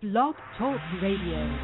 Blog Talk Radio.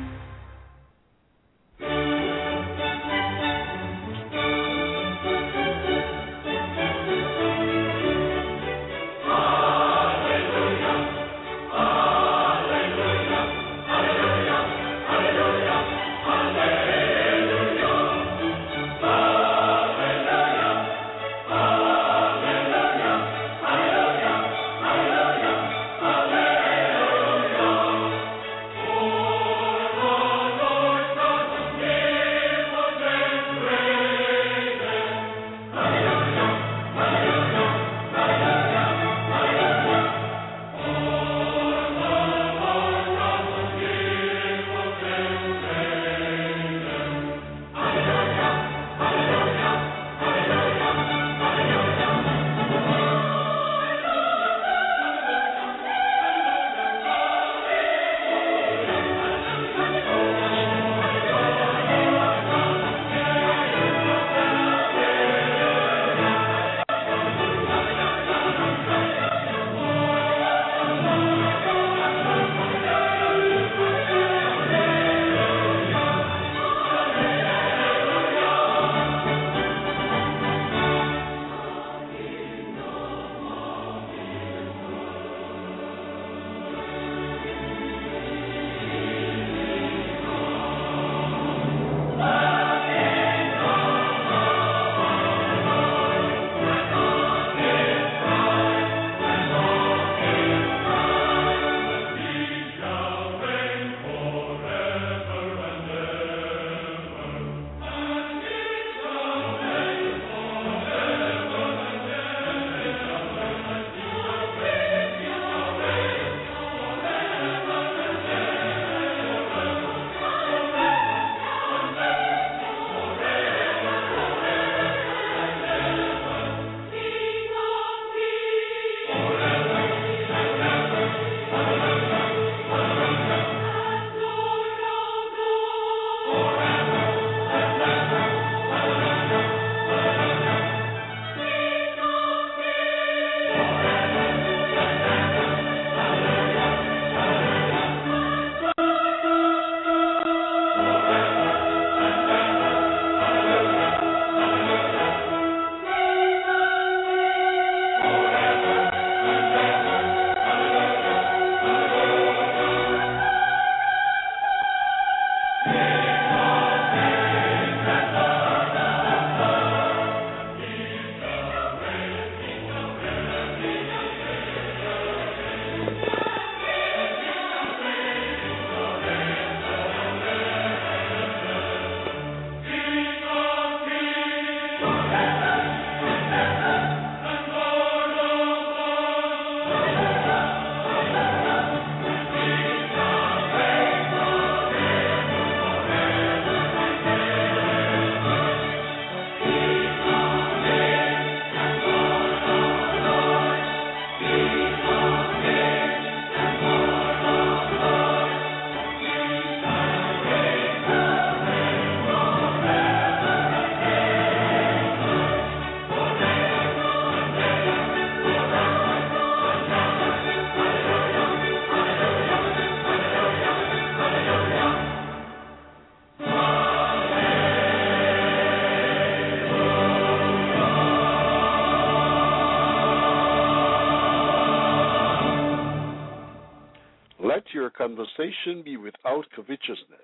Let your conversation be without covetousness,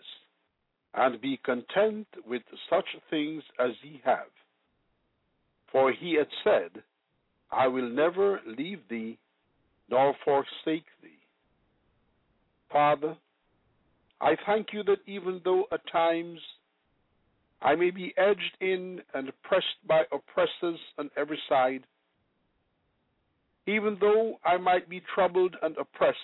and be content with such things as ye have. For he had said, I will never leave thee, nor forsake thee. Father, I thank you that even though at times I may be edged in and pressed by oppressors on every side, even though I might be troubled and oppressed,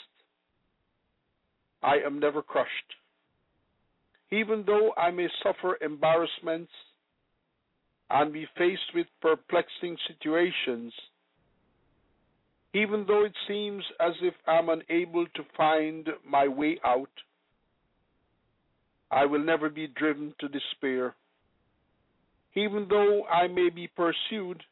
I am never crushed. Even though I may suffer embarrassments and be faced with perplexing situations, even though it seems as if I'm unable to find my way out, I will never be driven to despair. Even though I may be pursued,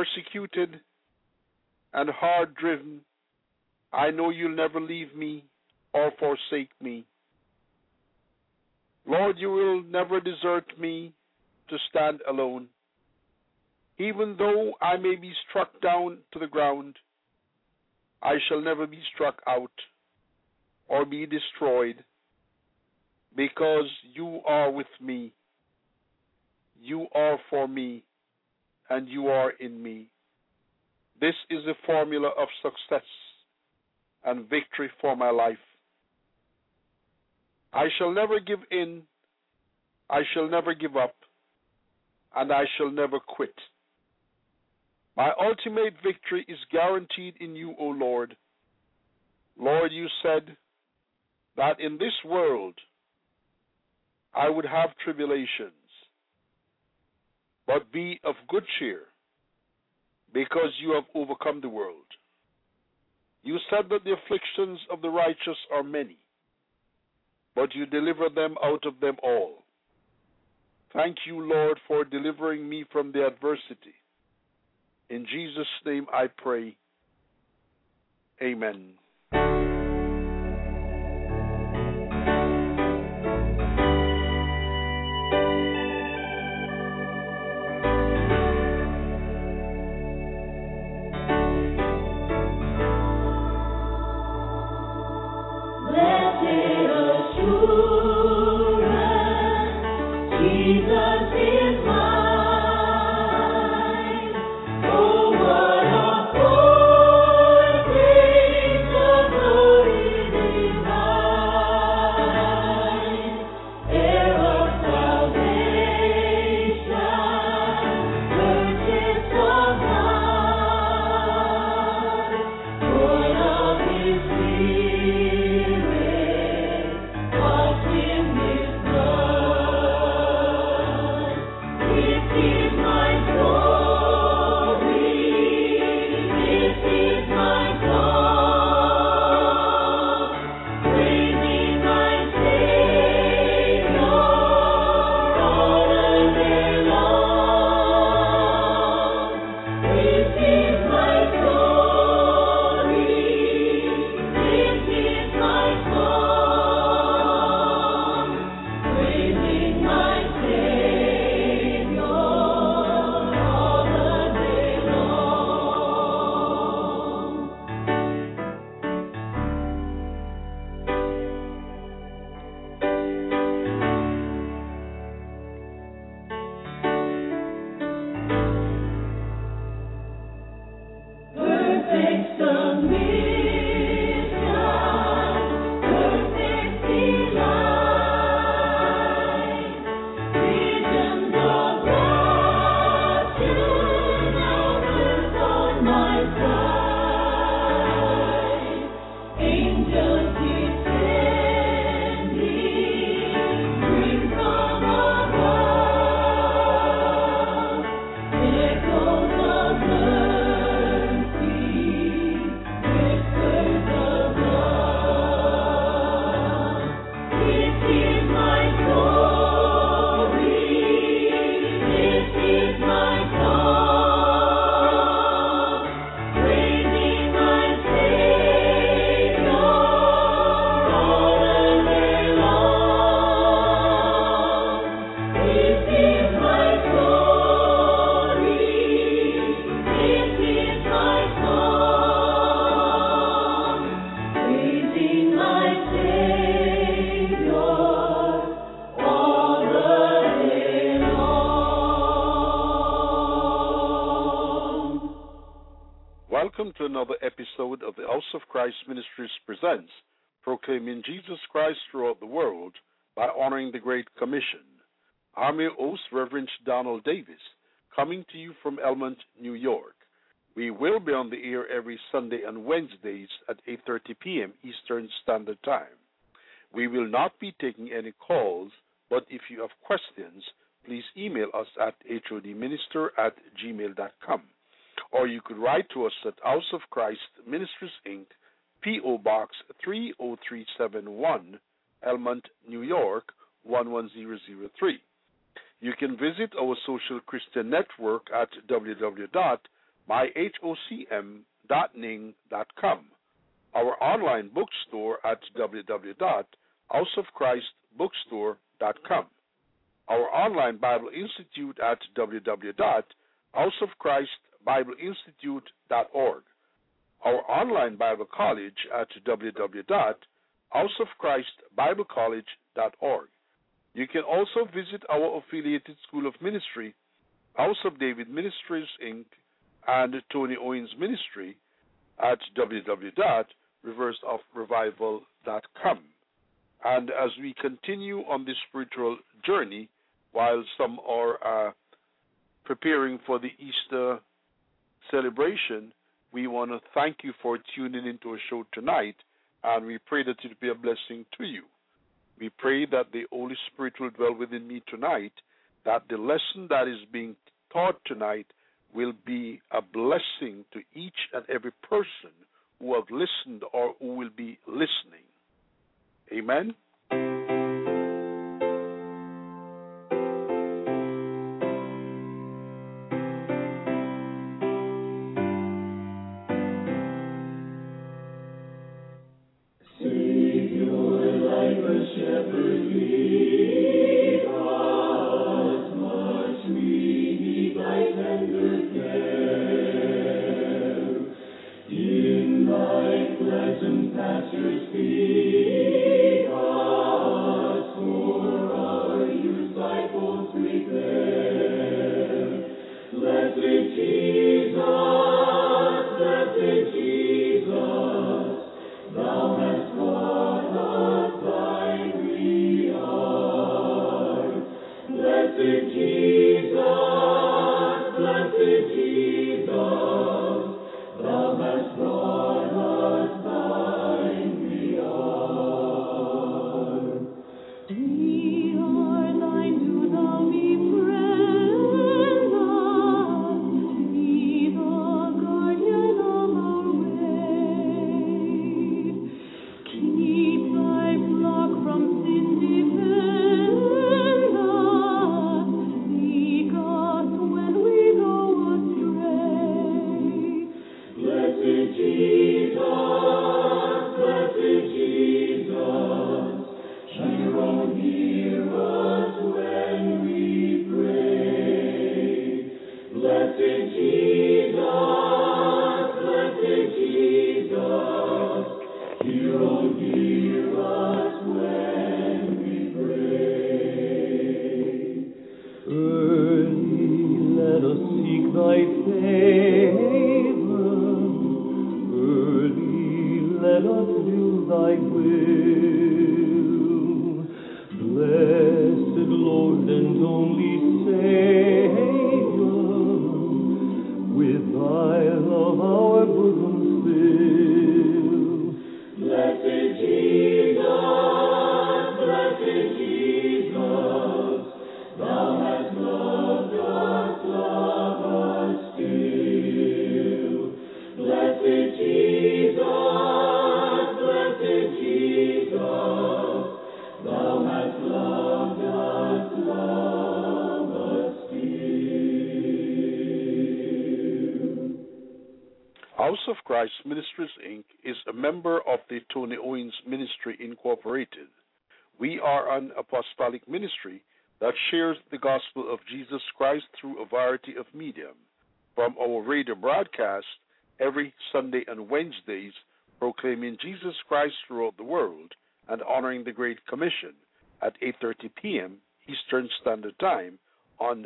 persecuted, and hard driven, I know you'll never leave me or forsake me. Lord, you will never desert me to stand alone. Even though I may be struck down to the ground, I shall never be struck out or be destroyed, because you are with me. You are for me, and you are in me. This is the formula of success and victory for my life. I shall never give in, I shall never give up, and I shall never quit. My ultimate victory is guaranteed in you, O Lord. Lord, you said that in this world I would have tribulations, but be of good cheer, because you have overcome the world. You said that the afflictions of the righteous are many, but you deliver them out of them all. Thank you, Lord, for delivering me from the adversity. In Jesus' name I pray. Amen. Welcome to another episode of the House of Christ Ministries presents Proclaiming Jesus Christ Throughout the World by Honoring the Great Commission. I'm your host, Reverend Donald Davis, coming to you from Elmont, New York. We will be on the air every Sunday and Wednesdays at 8:30 p.m. Eastern Standard Time. We will not be taking any calls, but if you have questions, please email us at hodminister@gmail.com. Or you could write to us at House of Christ Ministries, Inc., P.O. Box 30371, Elmont, New York, 11003. You can visit our social Christian network at www.myhocm.ning.com. our online bookstore at www.houseofchristbookstore.com, our online Bible Institute at www.houseofchristbibleinstitute.org, our online Bible College at www.houseofchristbiblecollege.org. You can also visit our affiliated School of Ministry, House of David Ministries, Inc., and Tony Owens Ministry at www.riversofrevival.com. And as we continue on this spiritual journey, while some are preparing for the Easter celebration, we want to thank you for tuning into our show tonight, and we pray that it will be a blessing to you. We pray that the Holy Spirit will dwell within me tonight, that the lesson that is being taught tonight will be a blessing to each and every person who have listened or who will be listening. Amen. House of Christ Ministries, Inc. is a member of the Tony Owens Ministry, Incorporated. We are an apostolic ministry that shares the gospel of Jesus Christ through a variety of medium, from our radio broadcast every Sunday and Wednesdays, proclaiming Jesus Christ throughout the world and honoring the Great Commission at 8:30 p.m. Eastern Standard Time on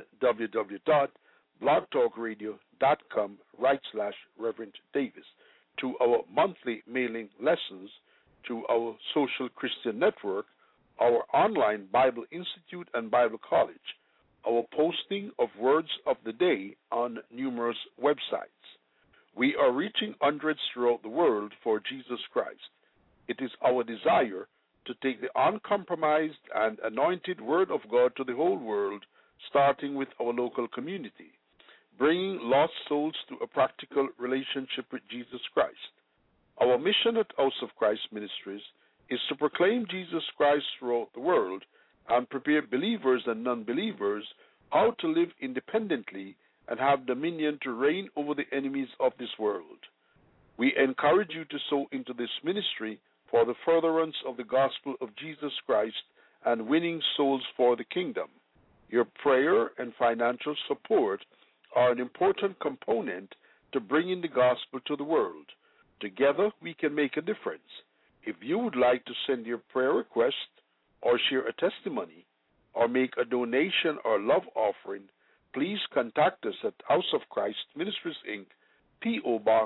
www.blogtalkradio.com/Reverend Davis, to our monthly mailing lessons, to our social Christian network, our online Bible Institute and Bible College, our posting of words of the day on numerous websites. We are reaching hundreds throughout the world for Jesus Christ. It is our desire to take the uncompromised and anointed Word of God to the whole world, starting with our local community, bringing lost souls to a practical relationship with Jesus Christ. Our mission at House of Christ Ministries is to proclaim Jesus Christ throughout the world and prepare believers and non-believers how to live independently and have dominion to reign over the enemies of this world. We encourage you to sow into this ministry for the furtherance of the gospel of Jesus Christ and winning souls for the kingdom. Your prayer and financial support are an important component to bringing the gospel to the world. Together, we can make a difference. If you would like to send your prayer request or share a testimony or make a donation or love offering, please contact us at House of Christ Ministries, Inc., P.O. Box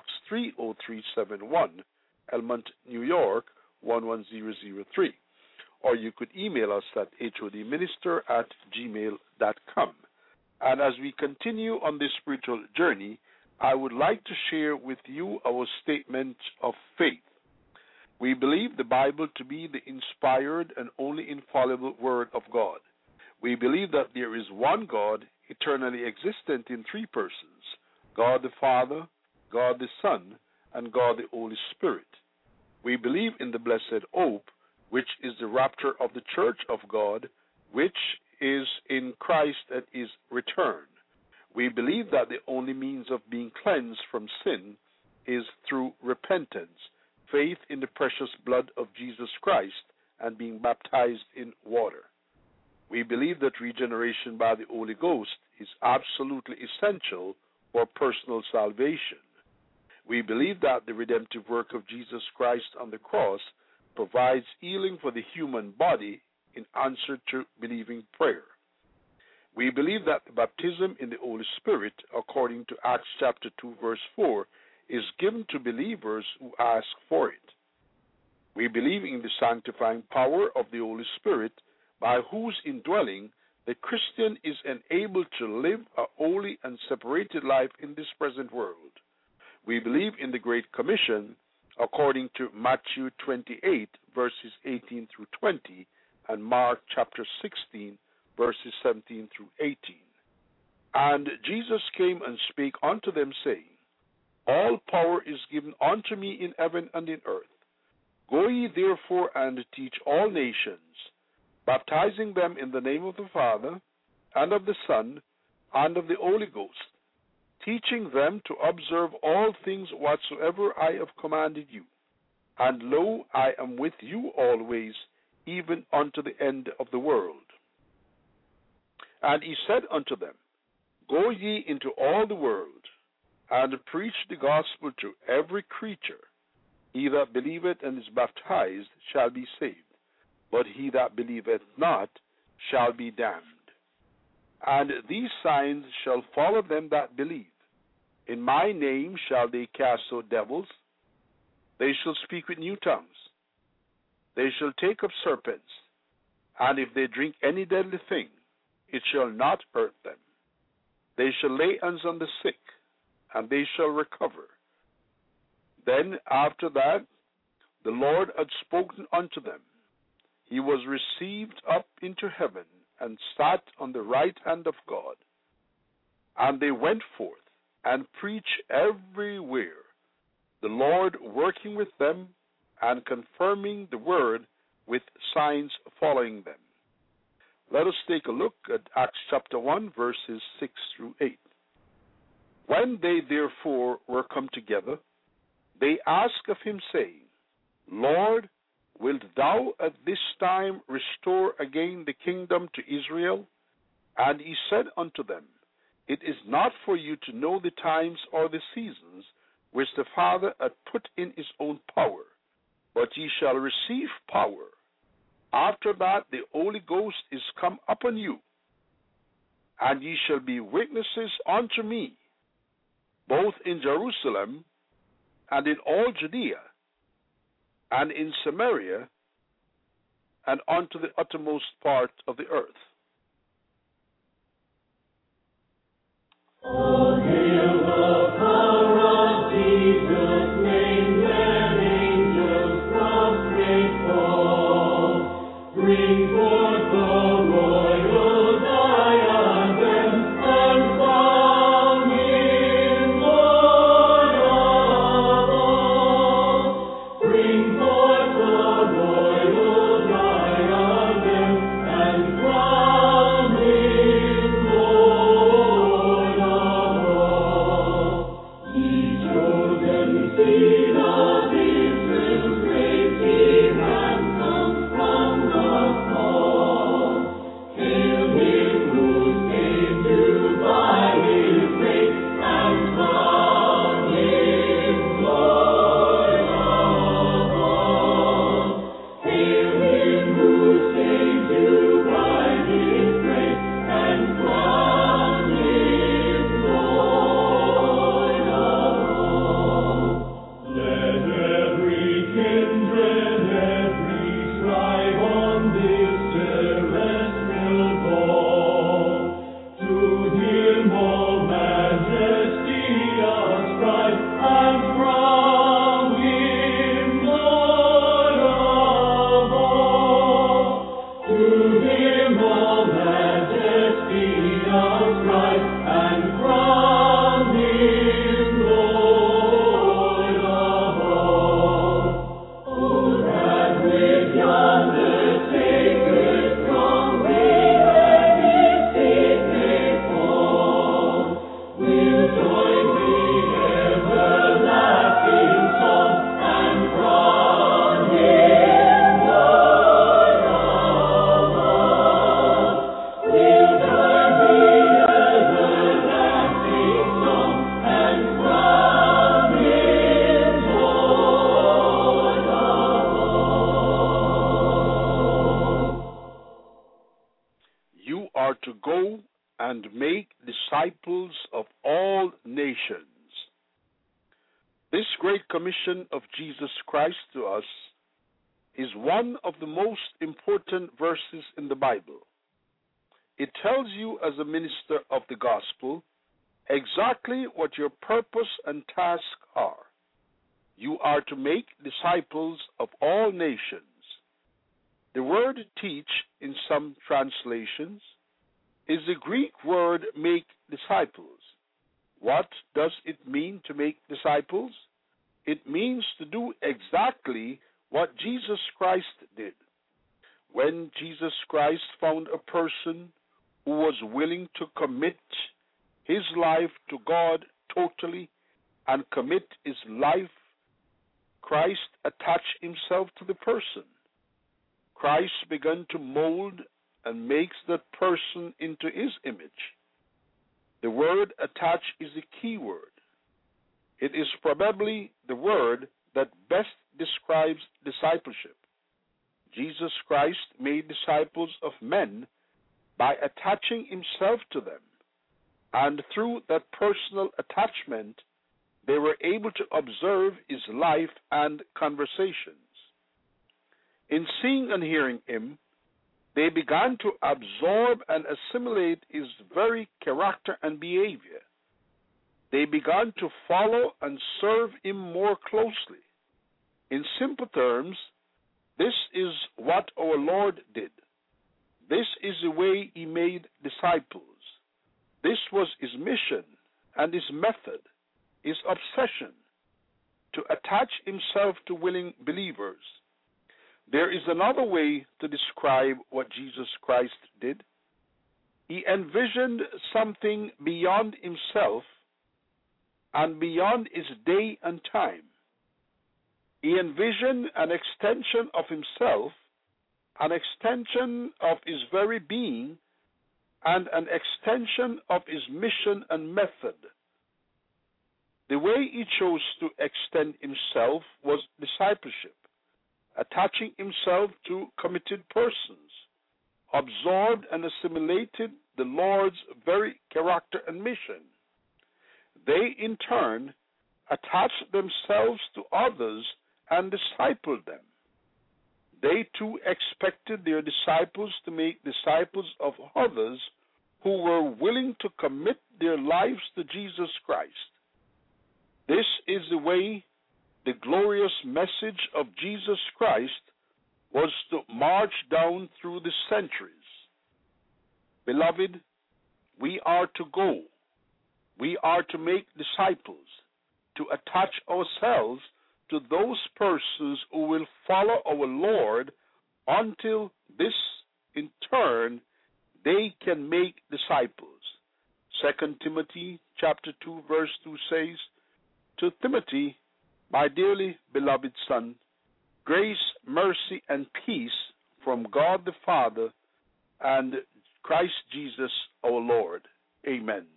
30371, Elmont, New York, 11003. Or you could email us at hodminister@gmail.com. And as we continue on this spiritual journey, I would like to share with you our statement of faith. We believe the Bible to be the inspired and only infallible Word of God. We believe that there is one God, eternally existent in three persons, God the Father, God the Son, and God the Holy Spirit. We believe in the blessed hope, which is the rapture of the church of God, which is in Christ at his return. We believe that the only means of being cleansed from sin is through repentance, faith in the precious blood of Jesus Christ, and being baptized in water. We believe that regeneration by the Holy Ghost is absolutely essential for personal salvation. We believe that the redemptive work of Jesus Christ on the cross provides healing for the human body in answer to believing prayer. We believe that the baptism in the Holy Spirit, according to Acts chapter 2, verse 4, is given to believers who ask for it. We believe in the sanctifying power of the Holy Spirit, by whose indwelling the Christian is enabled to live a holy and separated life in this present world. We believe in the Great Commission, according to Matthew 28, verses 18 through 20, and Mark chapter 16, verses 17 through 18. And Jesus came and spake unto them, saying, All power is given unto me in heaven and in earth. Go ye therefore and teach all nations, baptizing them in the name of the Father, and of the Son, and of the Holy Ghost, teaching them to observe all things whatsoever I have commanded you. And lo, I am with you always, even unto the end of the world. And he said unto them, Go ye into all the world, and preach the gospel to every creature. He that believeth and is baptized shall be saved, but he that believeth not shall be damned. And these signs shall follow them that believe. In my name shall they cast out devils. They shall speak with new tongues. They shall take up serpents. And if they drink any deadly thing, it shall not hurt them. They shall lay hands on the sick, and they shall recover. Then after that, the Lord had spoken unto them. He was received up into heaven, and sat on the right hand of God. And they went forth and preached everywhere, the Lord working with them and confirming the word with signs following them. Let us take a look at Acts chapter 1, verses 6 through 8. When they therefore were come together, they asked of him, saying, Lord, wilt thou at this time restore again the kingdom to Israel? And he said unto them, It is not for you to know the times or the seasons which the Father hath put in his own power, but ye shall receive power. After that the Holy Ghost is come upon you, and ye shall be witnesses unto me, both in Jerusalem and in all Judea, and in Samaria, and unto the uttermost part of the earth. Oh, hail the power of Jesus' name, when angels prostrate fall. Bring forth the royal diadem, and crown him Lord of all. Bring forth the royal diadem, and crown him Lord of all. go and make disciples of all nations. This great commission of Jesus Christ to us is one of the most important verses in the Bible. It tells you as a minister of the gospel exactly what your purpose and task are. You are to make disciples of all nations. The word teach in some translations is the Greek word make disciples. What does it mean to make disciples? It means to do exactly what Jesus Christ did. When Jesus Christ found a person who was willing to commit his life to God totally and commit his life, Christ attached himself to the person. Christ began to mold and makes that person into his image. The word attach is the key word. It is probably the word that best describes discipleship. Jesus Christ made disciples of men by attaching himself to them, and through that personal attachment, they were able to observe his life and conversations. In seeing and hearing him, they began to absorb and assimilate his very character and behavior. They began to follow and serve him more closely. In simple terms, this is what our Lord did. This is the way he made disciples. This was his mission and his method, his obsession, to attach himself to willing believers. There is another way to describe what Jesus Christ did. He envisioned something beyond himself and beyond his day and time. He envisioned an extension of himself, an extension of his very being, and an extension of his mission and method. The way he chose to extend himself was discipleship, attaching himself to committed persons, absorbed and assimilated the Lord's very character and mission. They, in turn, attached themselves to others and discipled them. They, too, expected their disciples to make disciples of others who were willing to commit their lives to Jesus Christ. This is the way the glorious message of Jesus Christ was to march down through the centuries. Beloved, we are to go. We are to make disciples, to attach ourselves to those persons who will follow our Lord until this, in turn, they can make disciples. 2 Timothy chapter 2, verse 2 says, "To Timothy, my dearly beloved son, grace, mercy, and peace from God the Father and Christ Jesus our Lord. Amen."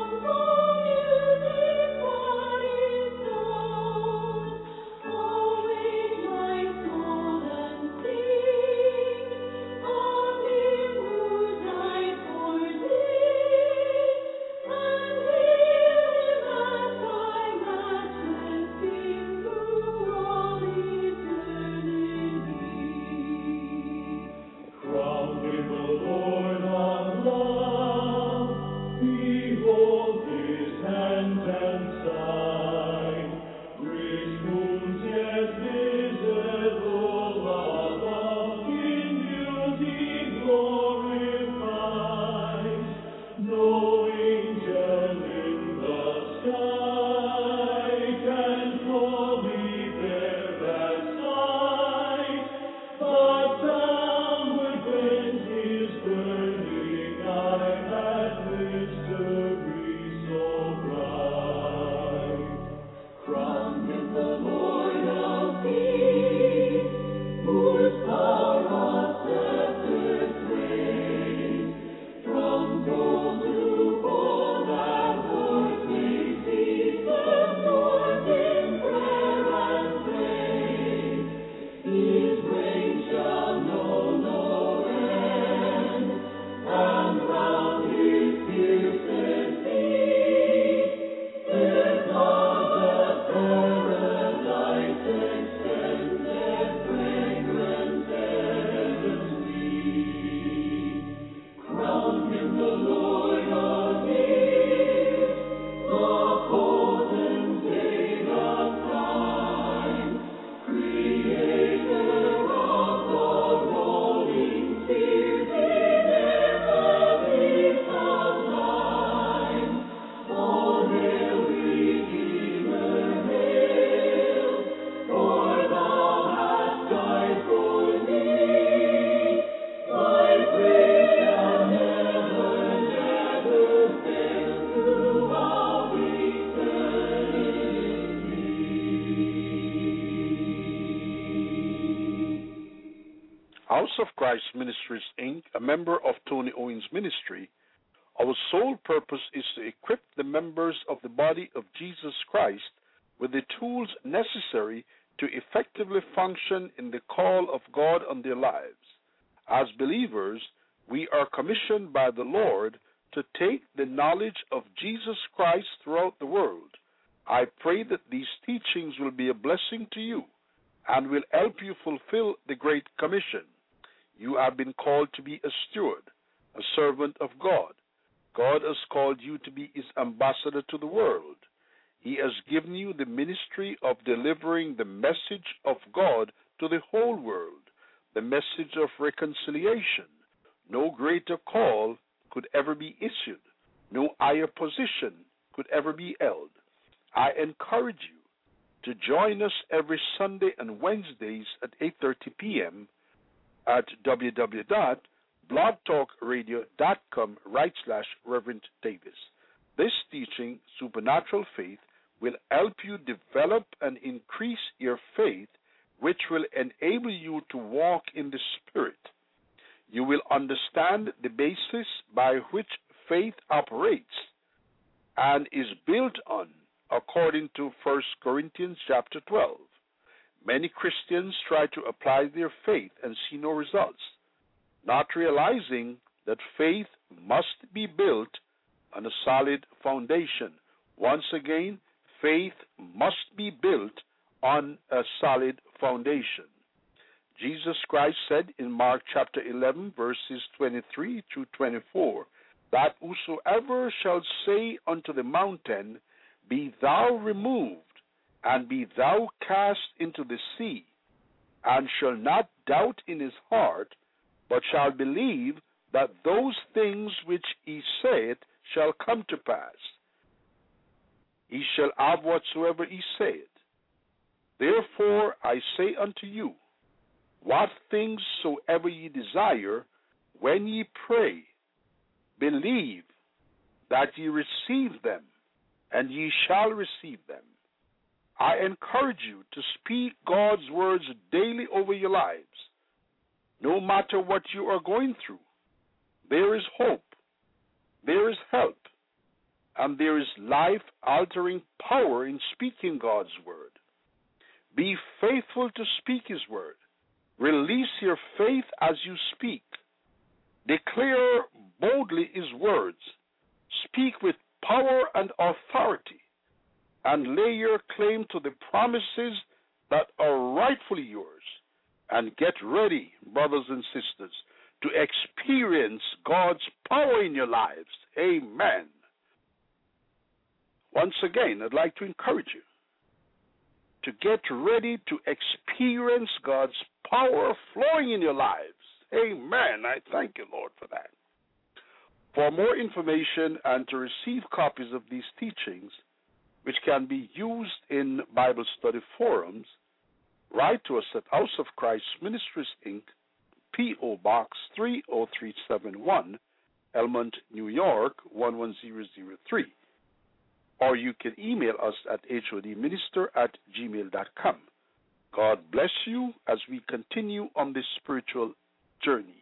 Oh, of Christ Ministries, Inc., a member of Tony Owens Ministry, our sole purpose is to equip the members of the body of Jesus Christ with the tools necessary to effectively function in the call of God on their lives. As believers, we are commissioned by the Lord to take the knowledge of Jesus Christ throughout the world. I pray that these teachings will be a blessing to you and will help you fulfill the Great Commission. You have been called to be a steward, a servant of God. God has called you to be his ambassador to the world. He has given you the ministry of delivering the message of God to the whole world, the message of reconciliation. No greater call could ever be issued. No higher position could ever be held. I encourage you to join us every Sunday and Wednesdays at 8:30 p.m. at www.blogtalkradio.com/Reverend Davis. This teaching, Supernatural Faith, will help you develop and increase your faith, which will enable you to walk in the Spirit. You will understand the basis by which faith operates and is built on, according to 1 Corinthians chapter 12. Many Christians try to apply their faith and see no results, not realizing that faith must be built on a solid foundation. Once again, faith must be built on a solid foundation. Jesus Christ said in Mark chapter 11, verses 23 through 24, that whosoever shall say unto the mountain, Be thou removed, and be thou cast into the sea, and shall not doubt in his heart, but shall believe that those things which he saith shall come to pass, he shall have whatsoever he saith. Therefore I say unto you, what things soever ye desire, when ye pray, believe that ye receive them, and ye shall receive them. I encourage you to speak God's words daily over your lives. No matter what you are going through, there is hope, there is help, and there is life-altering power in speaking God's word. Be faithful to speak his word. Release your faith as you speak. Declare boldly his words. Speak with power and authority, and lay your claim to the promises that are rightfully yours. And get ready, brothers and sisters, to experience God's power in your lives. Amen. Once again, I'd like to encourage you to get ready to experience God's power flowing in your lives. Amen. I thank you, Lord, for that. For more information and to receive copies of these teachings, which can be used in Bible study forums, write to us at House of Christ Ministries, Inc., P.O. Box 30371, Elmont, New York, 11003. Or you can email us at hodminister@gmail.com. God bless you as we continue on this spiritual journey.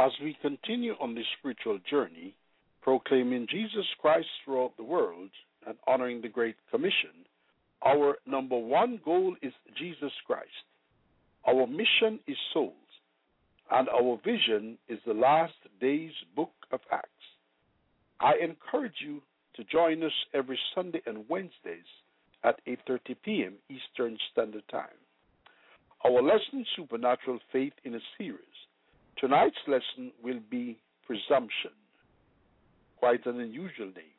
as we continue on this spiritual journey, proclaiming Jesus Christ throughout the world and honoring the Great Commission, our number one goal is Jesus Christ. Our mission is souls, and our vision is the last days book of Acts. I encourage you to join us every Sunday and Wednesdays at 8:30 p.m. Eastern Standard Time. Our lesson, Supernatural Faith in a Series. Tonight's lesson will be Presumption. Quite an unusual name.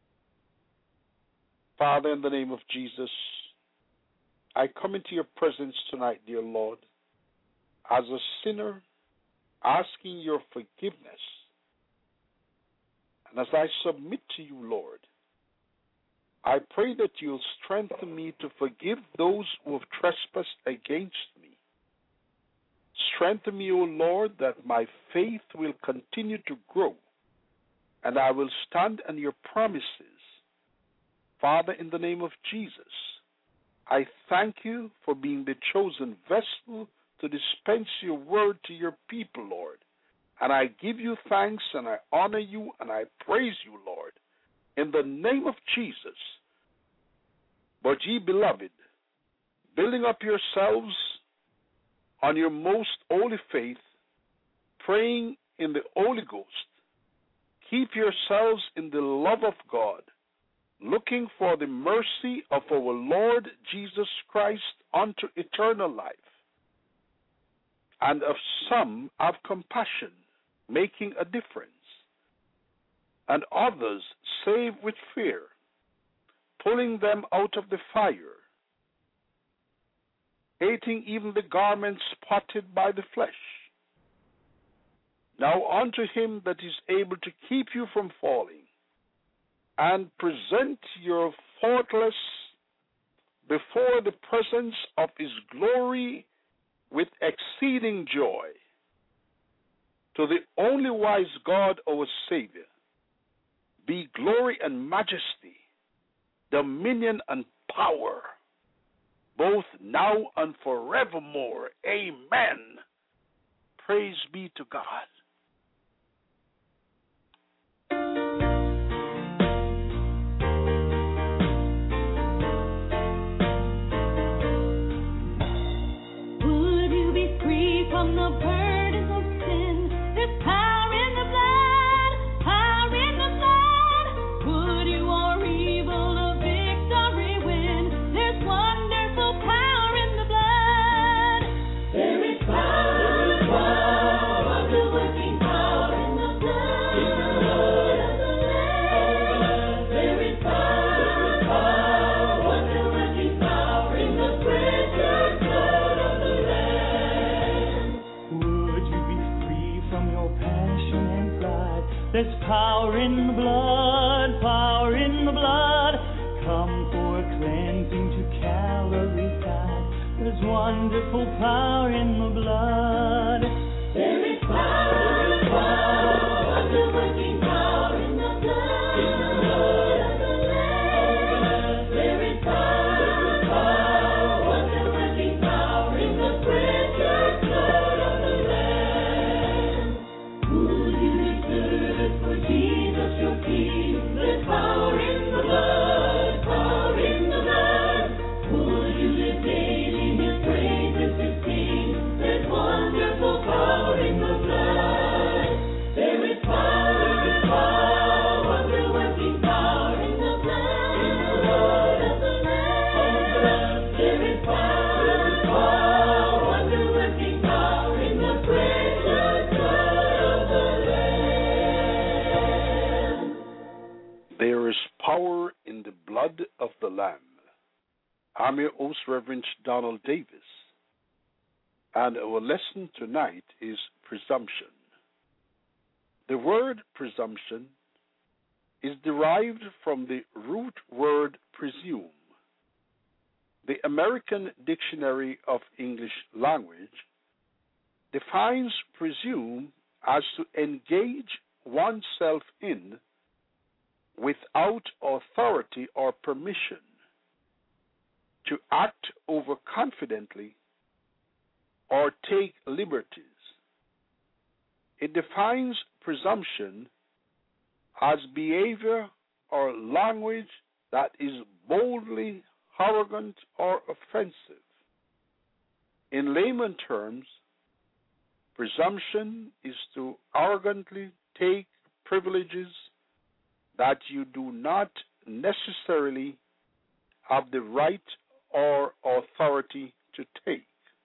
Father, in the name of Jesus, I come into your presence tonight, dear Lord, as a sinner asking your forgiveness. And as I submit to you, Lord, I pray that you'll strengthen me to forgive those who have trespassed against me. Strengthen me, O Lord, that my faith will continue to grow, and I will stand on your promises. Father, in the name of Jesus, I thank you for being the chosen vessel to dispense your word to your people, Lord. And I give you thanks, and I honor you, and I praise you, Lord, in the name of Jesus. But ye beloved, building up yourselves on your most holy faith, praying in the Holy Ghost, keep yourselves in the love of God, looking for the mercy of our Lord Jesus Christ unto eternal life. And of some have compassion, making a difference, and others save with fear, pulling them out of the fire, hating even the garments spotted by the flesh. Now unto him that is able to keep you from falling, and present your faultless before the presence of his glory with exceeding joy. To the only wise God, our Savior, be glory and majesty, dominion and power, both now and forevermore. Amen. Praise be to God. Would you be free from the burdens of sin? There's power in the blood, power in the blood. Would you or evil a victory win? There's wonderful power in the blood. There is power, wonder-working power in the blood, of the Lamb. There is power, wonder-working power in the precious blood of the Lamb. Would you be free from your passion and pride? There's power in the blood, power in the blood. Come for cleansing to Calvary's side. There's wonderful power in the blood. There is power, wonder-working power in the blood, of the Lamb. There is power, wonder-working power in the precious blood of the Lamb. Would you be good for Jesus your King? There's power in the blood, power in the blood. Would you live daily his praises to sing? There's wonderful power in the blood. There is power, wonder-working power in the blood, of the Lamb. There is power, wonder-working power in the precious blood of the Lamb. There is power in the blood of the Lamb. I'm your host, Reverend Donald Davis, and our lesson tonight is presumption. The word presumption is derived from the root word presume. The American Dictionary of English Language defines presume as to engage oneself in without authority or permission, to act overconfidently or take liberties. It defines presumption as behavior or language that is boldly arrogant or offensive. In layman terms, presumption is to arrogantly take privileges that you do not necessarily have the right or authority to take.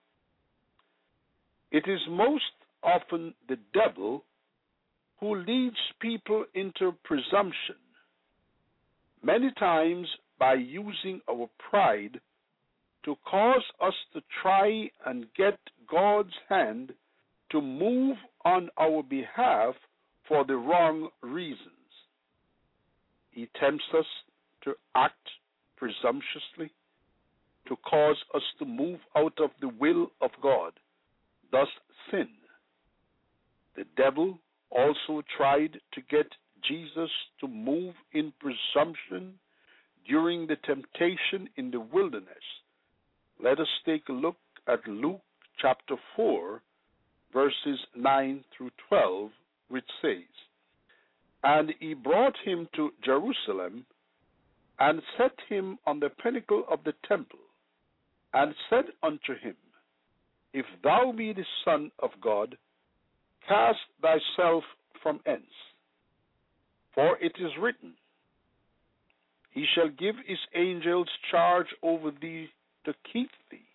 It is most often the devil who leads people into presumption, many times by using our pride to cause us to try and get God's hand to move on our behalf for the wrong reasons. He tempts us to act presumptuously, to cause us to move out of the will of God, thus sin. The devil also tried to get Jesus to move in presumption during the temptation in the wilderness. Let us take a look at Luke chapter 4, verses 9 through 12, which says, "And he brought him to Jerusalem, and set him on the pinnacle of the temple, and said unto him, If thou be the Son of God, cast thyself from hence. For it is written, He shall give his angels charge over thee to keep thee,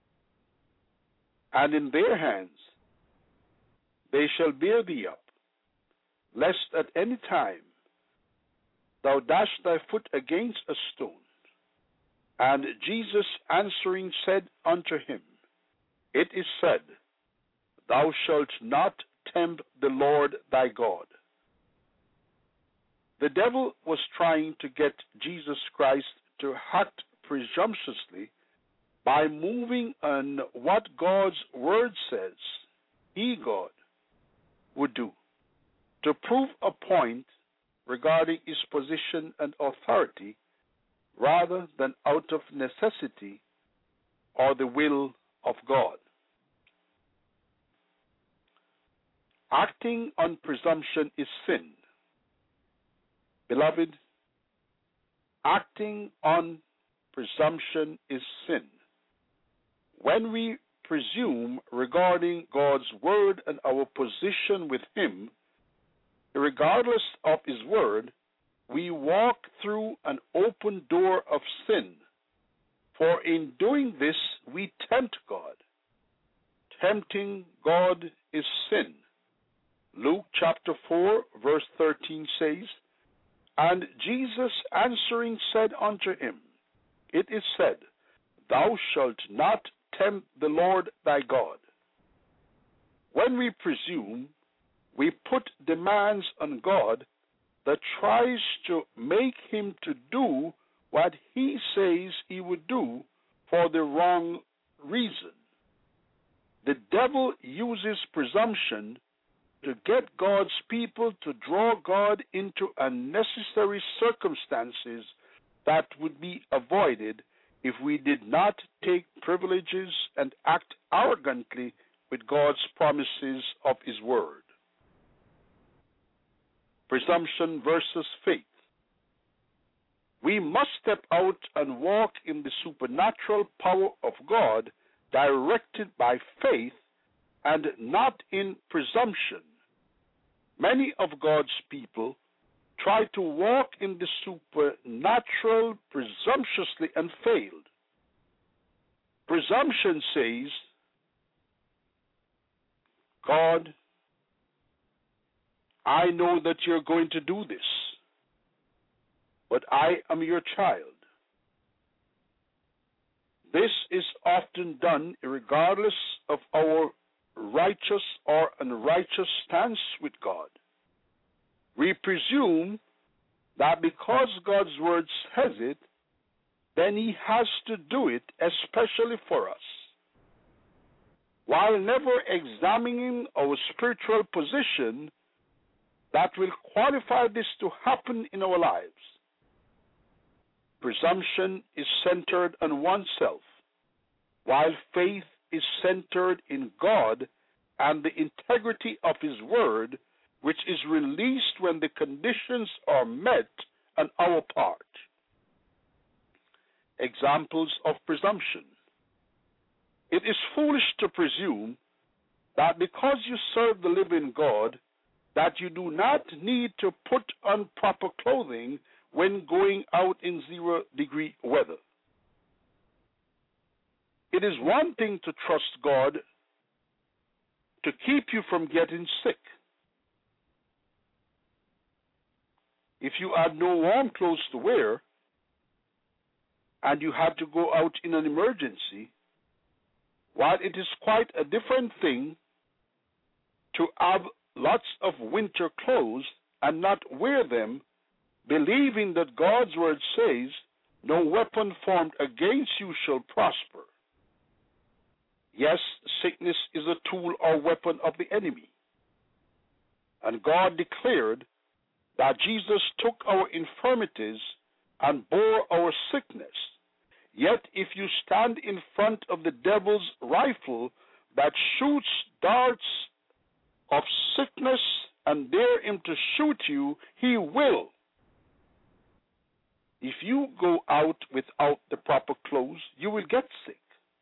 and in their hands they shall bear thee up, lest at any time thou dash thy foot against a stone. And Jesus answering said unto him, It is said, Thou shalt not tempt the Lord thy God." The devil was trying to get Jesus Christ to act presumptuously by moving on what God's word says he, God, would do, to prove a point regarding his position and authority, rather than out of necessity or the will of God. Acting on presumption is sin. Beloved, acting on presumption is sin. When we presume regarding God's word and our position with him, regardless of his word, we walk through an open door of sin. For in doing this, we tempt God. Tempting God is sin. Luke chapter 4, verse 13 says, "And Jesus answering said unto him, It is said, Thou shalt not tempt the Lord thy God." When we presume, we put demands on God that tries to make him to do what he says he would do for the wrong reason. The devil uses presumption to get God's people to draw God into unnecessary circumstances that would be avoided if we did not take privileges and act arrogantly with God's promises of his word. Presumption versus faith. We must step out and walk in the supernatural power of God, directed by faith and not in presumption. Many of God's people try to walk in the supernatural presumptuously and failed. Presumption says, God, I know that you're going to do this, but I am your child. This is often done regardless of our righteous or unrighteous stance with God. We presume that because God's word says it, then he has to do it, especially for us, while never examining our spiritual position that will qualify this to happen in our lives. Presumption is centered on oneself, while faith is centered in God and the integrity of his word, which is released when the conditions are met on our part. Examples of presumption. It is foolish to presume that because you serve the living God, that you do not need to put on proper clothing when going out in 0-degree weather. It is one thing to trust God to keep you from getting sick. If you had no warm clothes to wear and you had to go out in an emergency, while it is quite a different thing to have lots of winter clothes and not wear them, believing that God's word says, no weapon formed against you shall prosper. Yes, sickness is a tool or weapon of the enemy. And God declared that Jesus took our infirmities and bore our sickness. Yet if you stand in front of the devil's rifle that shoots darts of sickness and dare him to shoot you, he will. If you go out without the proper clothes, you will get sick.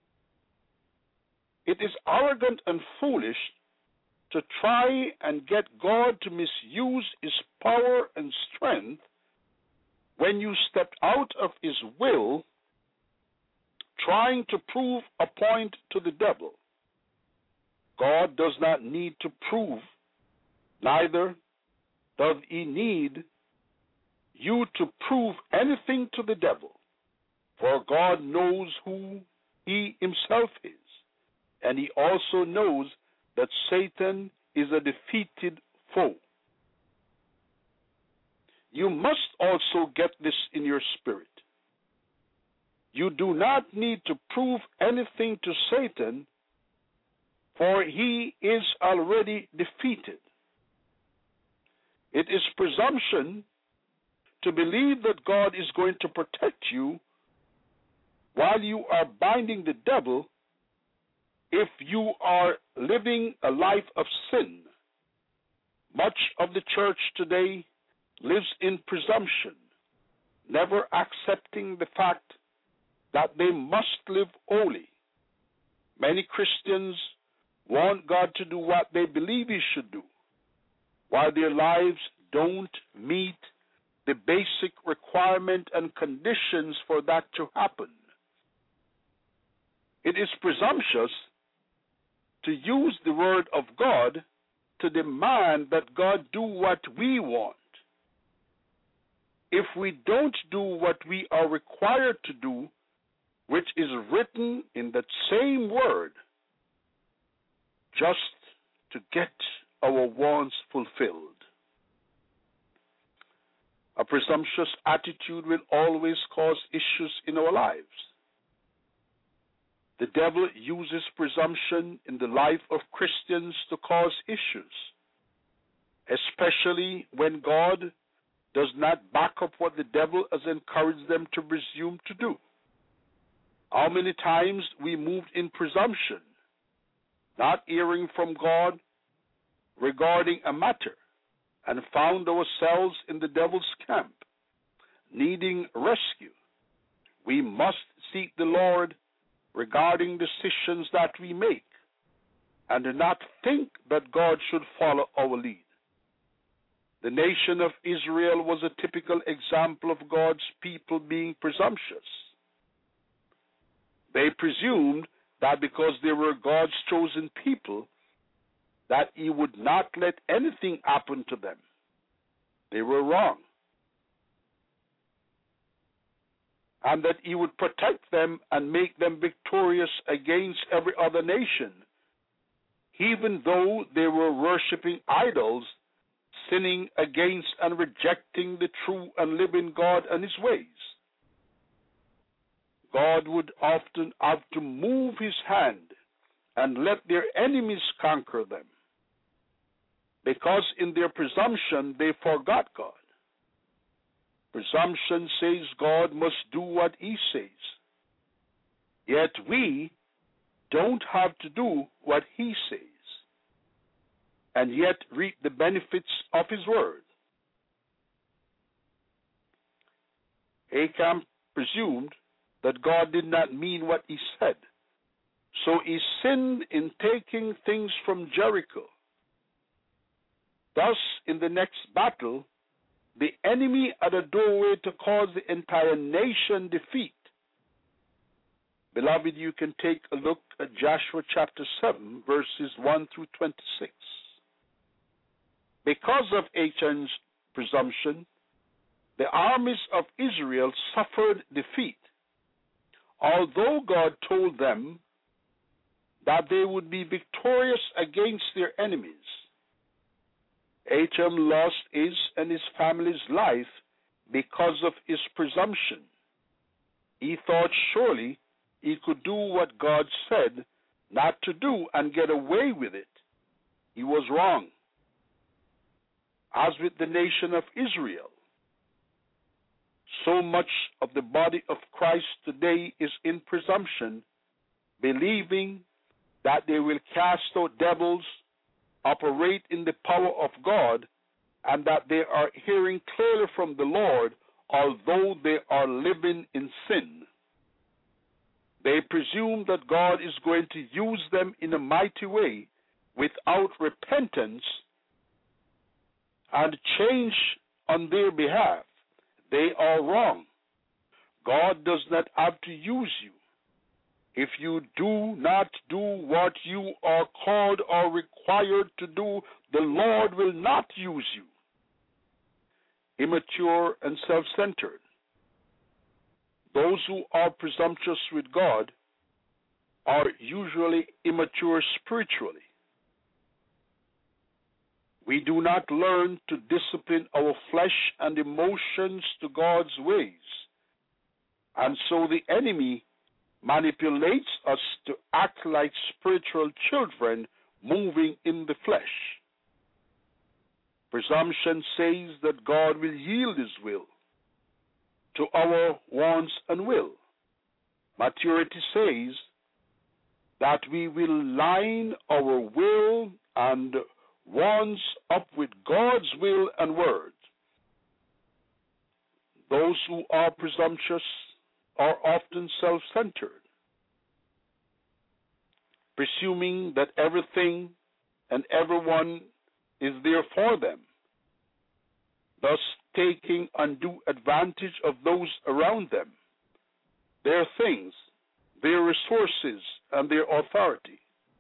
It is arrogant and foolish to try and get God to misuse his power and strength when you stepped out of his will, trying to prove a point to the devil. God does not need to prove, neither does he need you to prove anything to the devil, for God knows who he himself is, and he also knows that Satan is a defeated foe. You must also get this in your spirit. You do not need to prove anything to Satan, for he is already defeated. It is presumption to believe that God is going to protect you while you are binding the devil if you are living a life of sin. Much of the church today lives in presumption, never accepting the fact that they must live holy. Many Christians want God to do what they believe he should do, while their lives don't meet the basic requirement and conditions for that to happen. It is presumptuous to use the word of God to demand that God do what we want. If we don't do what we are required to do, which is written in that same word, just to get our wants fulfilled. A presumptuous attitude will always cause issues in our lives. The devil uses presumption in the life of Christians to cause issues, especially when God does not back up what the devil has encouraged them to presume to do. How many times we moved in presumption, not hearing from God regarding a matter, and found ourselves in the devil's camp, needing rescue. We must seek the Lord regarding decisions that we make, and do not think that God should follow our lead. The nation of Israel was a typical example of God's people being presumptuous. They presumed that because they were God's chosen people, that he would not let anything happen to them. They were wrong. And that he would protect them and make them victorious against every other nation, even though they were worshiping idols, sinning against and rejecting the true and living God and his ways. God would often have to move his hand and let their enemies conquer them, because in their presumption they forgot God. Presumption says God must do what he says, yet we don't have to do what he says. and yet reap the benefits of his word. Achan presumed that God did not mean what he said, so he sinned in taking things from Jericho. Thus, in the next battle, the enemy had a doorway to cause the entire nation defeat. Beloved, you can take a look at Joshua chapter 7, verses 1 through 26. Because of Achan's presumption, the armies of Israel suffered defeat. Although God told them that they would be victorious against their enemies, Achan lost his and his family's life because of his presumption. He thought surely he could do what God said not to do and get away with it. He was wrong. As with the nation of Israel, so much of the body of Christ today is in presumption, believing that they will cast out devils, operate in the power of God, and that they are hearing clearly from the Lord, although they are living in sin. They presume that God is going to use them in a mighty way without repentance and change on their behalf. They are wrong. God does not have to use you. If you do not do what you are called or required to do, the Lord will not use you. Immature and self-centered. Those who are presumptuous with God are usually immature spiritually. We do not learn to discipline our flesh and emotions to God's ways. And so the enemy manipulates us to act like spiritual children moving in the flesh. Presumption says that God will yield his will to our wants and will. Maturity says that we will line our will and wants up with God's will and word. Those who are presumptuous are often self-centered, presuming that everything and everyone is there for them, thus taking undue advantage of those around them, their things, their resources, and their authority.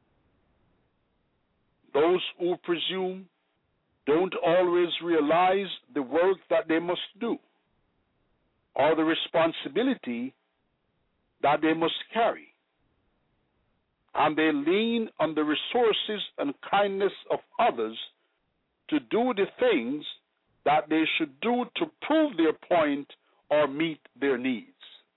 Those who presume don't always realize the work that they must do or the responsibility that they must carry. And they lean on the resources and kindness of others to do the things that they should do to prove their point or meet their needs.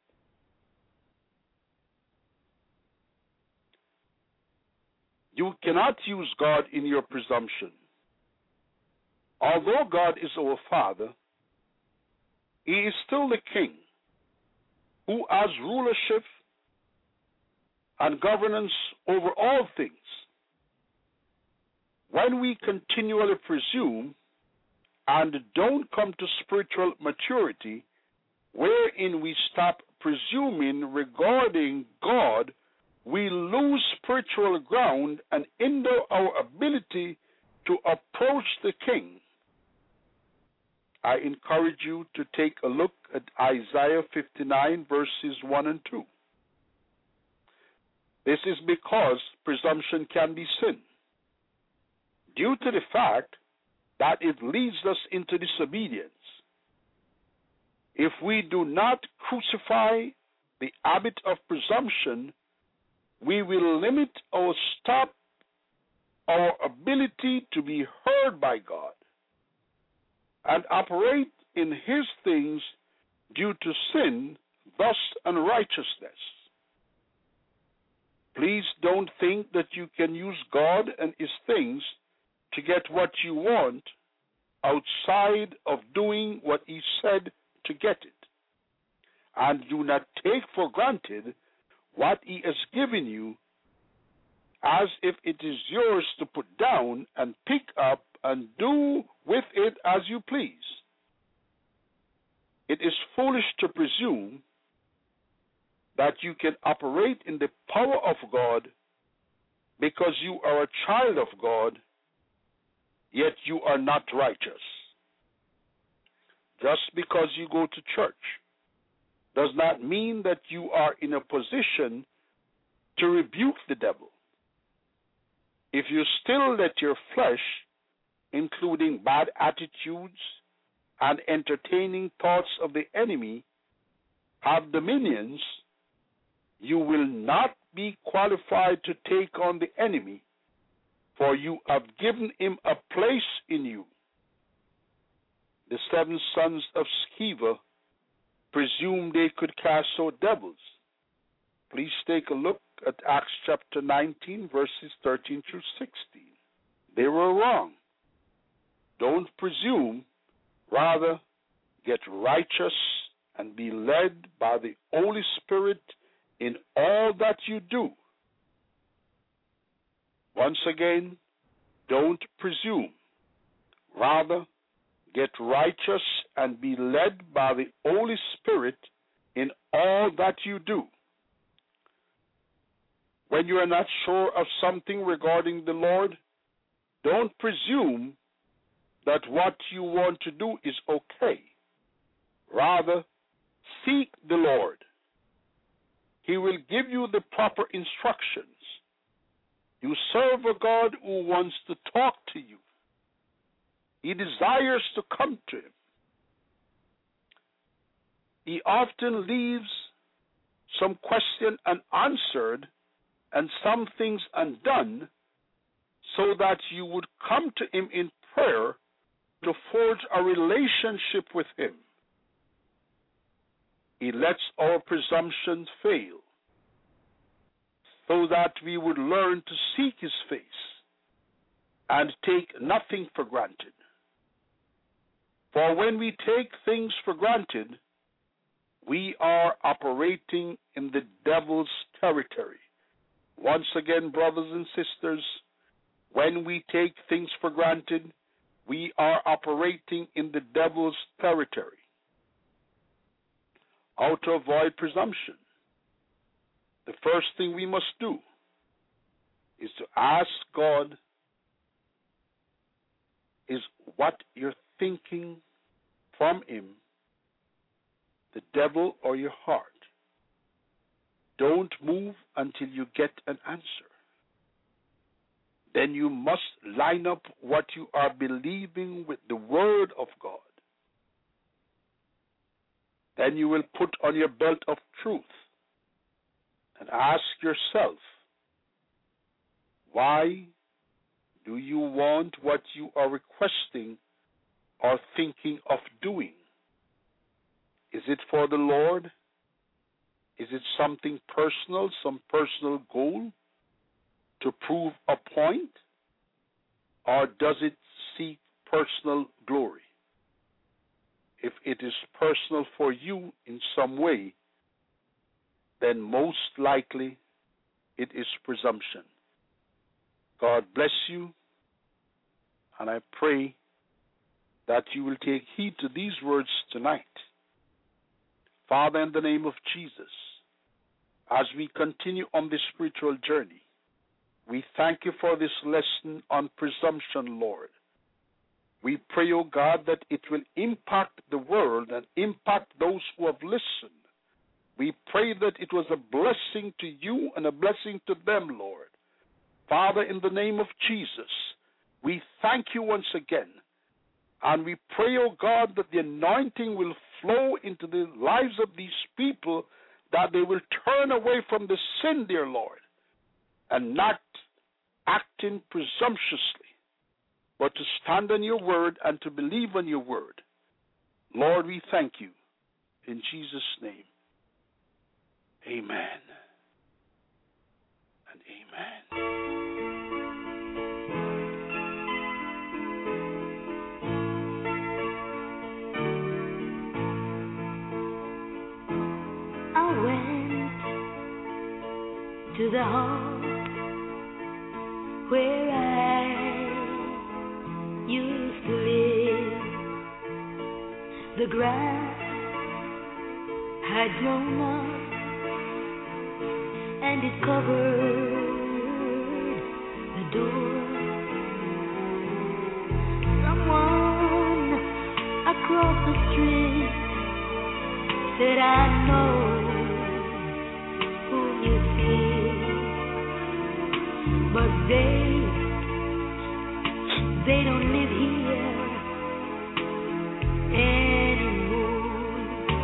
You cannot use God in your presumption. Although God is our Father, he is still the King who has rulership and governance over all things. When we continually presume and don't come to spiritual maturity, wherein we stop presuming regarding God, we lose spiritual ground and hinder our ability to approach the King. I encourage you to take a look at Isaiah 59, verses 1 and 2. This is because presumption can be sin, due to the fact that it leads us into disobedience. If we do not crucify the habit of presumption, we will limit or stop our ability to be heard by God and operate in his things due to sin, thus unrighteousness. Please don't think that you can use God and his things to get what you want outside of doing what he said to get it. And do not take for granted what he has given you as if it is yours to put down and pick up and do with it as you please. It is foolish to presume that you can operate in the power of God because you are a child of God, yet you are not righteous. Just because you go to church does not mean that you are in a position to rebuke the devil. If you still let your flesh, including bad attitudes and entertaining thoughts of the enemy, have dominions, you will not be qualified to take on the enemy, for you have given him a place in you. The 7 sons of Sceva presumed they could cast out devils. Please take a look at Acts chapter 19, verses 13 through 16. They were wrong. Don't presume, rather get righteous and be led by the Holy Spirit in all that you do. Once again, don't presume, rather get righteous and be led by the Holy Spirit in all that you do. When you are not sure of something regarding the Lord, don't presume that what you want to do is okay. Rather, seek the Lord. He will give you the proper instructions. You serve a God who wants to talk to you. He desires to come to him. He often leaves some question unanswered and some things undone so that you would come to him in prayer to forge a relationship with him. He lets our presumptions fail so that we would learn to seek his face and take nothing for granted. For when we take things for granted, we are operating in the devil's territory. Once again, brothers and sisters, when we take things for granted, we are operating in the devil's territory. How to avoid presumption? The first thing we must do is to ask God, is what you're thinking from him the devil or your heart? Don't move until you get an answer. Then you must line up what you are believing with the Word of God. Then you will put on your belt of truth and ask yourself, why do you want what you are requesting or thinking of doing? Is it for the Lord? Is it something personal, some personal goal to prove a point? Or does it seek personal glory? If it is personal for you in some way, then most likely it is presumption. God bless you, and I pray that you will take heed to these words tonight. Father, in the name of Jesus, as we continue on this spiritual journey, we thank you for this lesson on presumption, Lord. We pray, O God, that it will impact the world and impact those who have listened. We pray that it was a blessing to you and a blessing to them, Lord. Father, in the name of Jesus, we thank you once again. And we pray, O God, that the anointing will flow into the lives of these people, that they will turn away from the sin, dear Lord, and not acting presumptuously, but to stand on your word and to believe on your word. Lord, we thank you. In Jesus' name, amen and amen. I went to the hall where I used to live. The grass had grown up and it covered the door. Someone across the street said, I know who you see, but they don't live here anymore.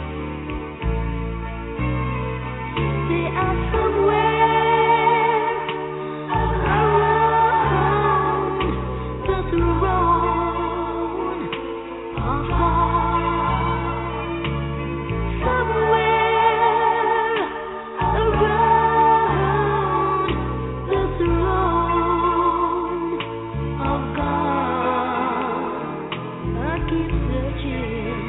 They are somewhere around the throne of God. Somewhere around the throne of God. I keep searching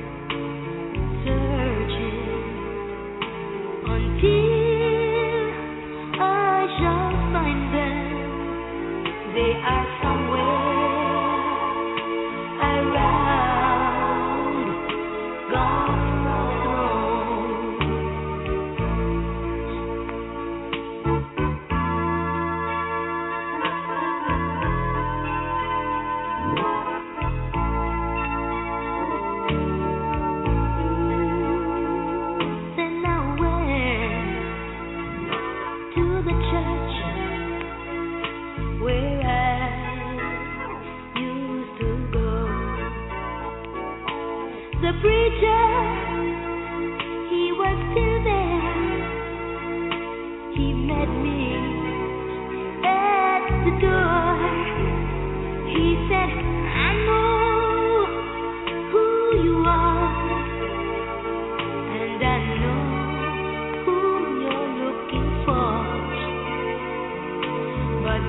until I shall find them. They are somewhere around God's throne. Then I went to the church where I used to go. The preacher, he was still there. He met me at the door. He said, I know who you are, and I know whom you're looking for. But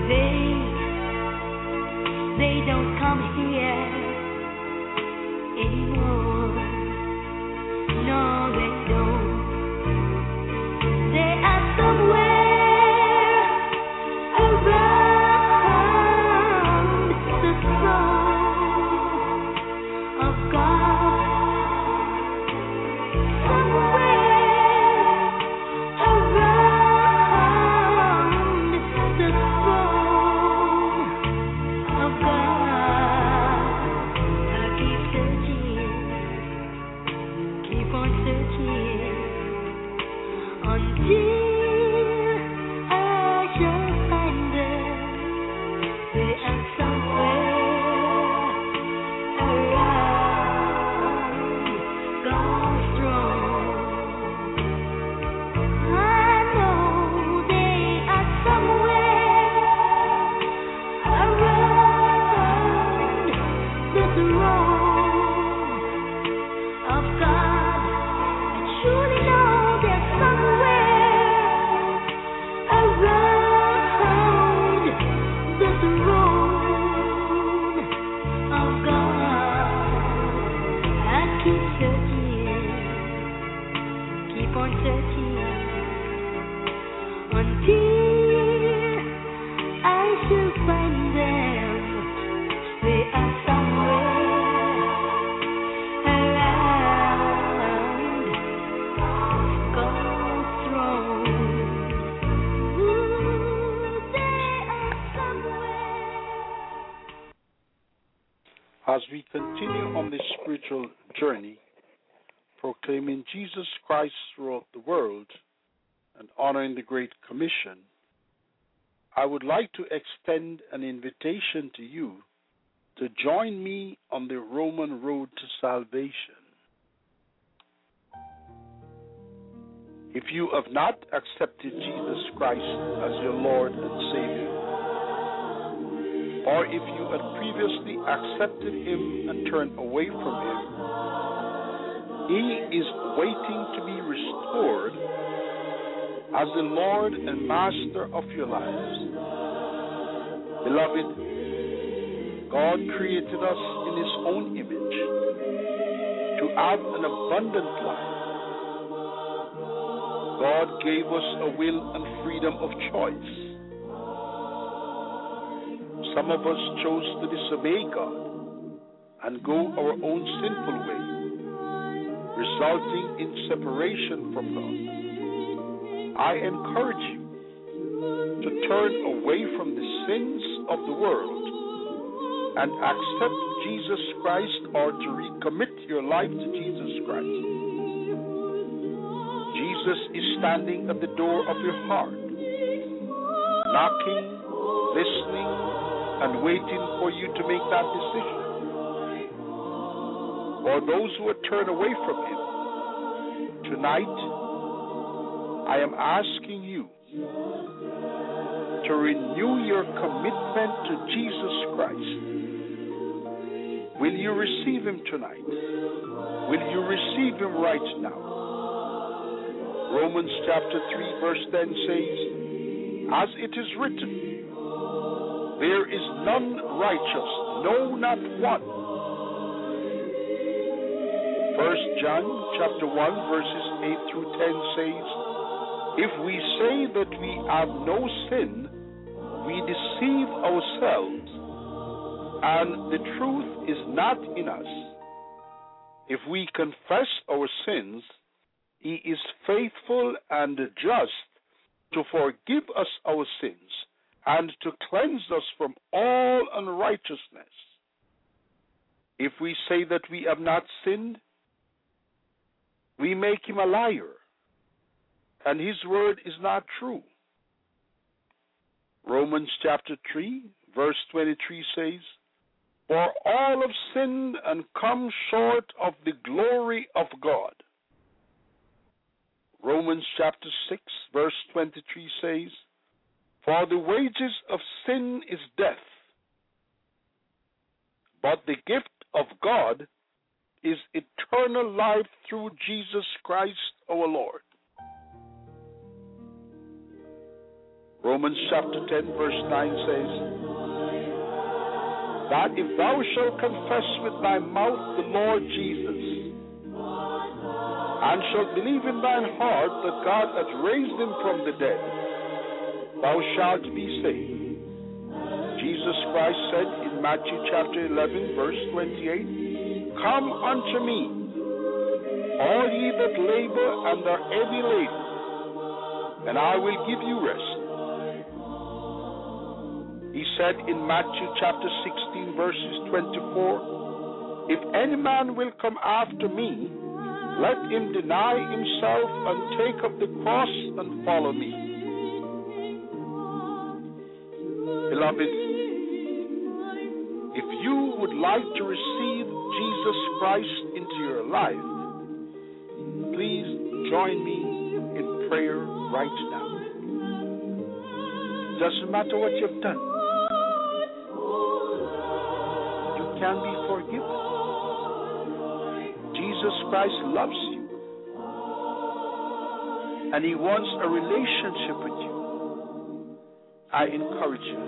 they don't come here anymore. No, they don't. They are somewhere around the throne of God. Somewhere around the throne of God. I keep searching, keep on searching until I shall find them. They are somewhere around God's throne. I know they are somewhere around the throne of God. I truly know they're somewhere around the throne of God. I keep searching, keep on searching until I shall find them. They are somewhere around God's throne. Ooh, they are somewhere. As we continue on this spiritual journey, proclaiming Jesus Christ throughout the world and honoring the Great Commission, I would like to extend an invitation to you to join me on the Roman road to salvation. If you have not accepted Jesus Christ as your Lord and Savior, or if you had previously accepted Him and turned away from Him, He is waiting to be restored as the Lord and Master of your lives. Beloved, God created us in His own image to have an abundant life. God gave us a will and freedom of choice. Some of us chose to disobey God and go our own sinful way, resulting in separation from God. I encourage you to turn away from the sins of the world and accept Jesus Christ, or to recommit your life to Jesus Christ. Jesus is standing at the door of your heart, knocking, listening, and waiting for you to make that decision. For those who are turned away from Him, tonight I am asking you to renew your commitment to Jesus Christ. Will you receive Him tonight? Will you receive Him right now? Romans chapter 3 verse 10 says, as it is written, there is none righteous, no, not one. 1 John chapter 1 verses 8 through 10 says, if we say that we have no sin, we deceive ourselves, and the truth is not in us. If we confess our sins, He is faithful and just to forgive us our sins and to cleanse us from all unrighteousness. If we say that we have not sinned, we make Him a liar, and His word is not true. Romans chapter 3 verse 23 says, for all have sinned and come short of the glory of God. Romans chapter 6 verse 23 says, for the wages of sin is death, but the gift of God is eternal life through Jesus Christ our Lord. Romans chapter 10 verse 9 says, that if thou shalt confess with thy mouth the Lord Jesus, and shalt believe in thine heart that God hath raised Him from the dead, thou shalt be saved. Jesus Christ said in Matthew chapter 11 verse 28, come unto me, all ye that labor and are heavy laden, and I will give you rest. He said in Matthew chapter 16 verses 24, if any man will come after me, let him deny himself and take up the cross and follow me. Beloved, if you would like to receive Jesus Christ into your life, please join me in prayer right now. It doesn't matter what you've done. You can be forgiven. Jesus Christ loves you, and He wants a relationship with you. I encourage you,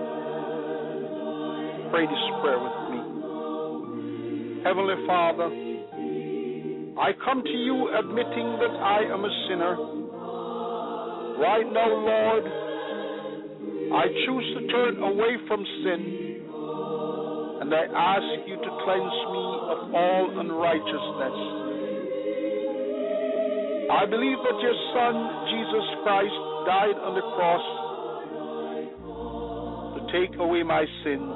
pray this prayer with me. Heavenly Father, I come to you admitting that I am a sinner. Right now, Lord, I choose to turn away from sin, and I ask you to cleanse me of all unrighteousness. I believe that your Son, Jesus Christ, died on the cross to take away my sins.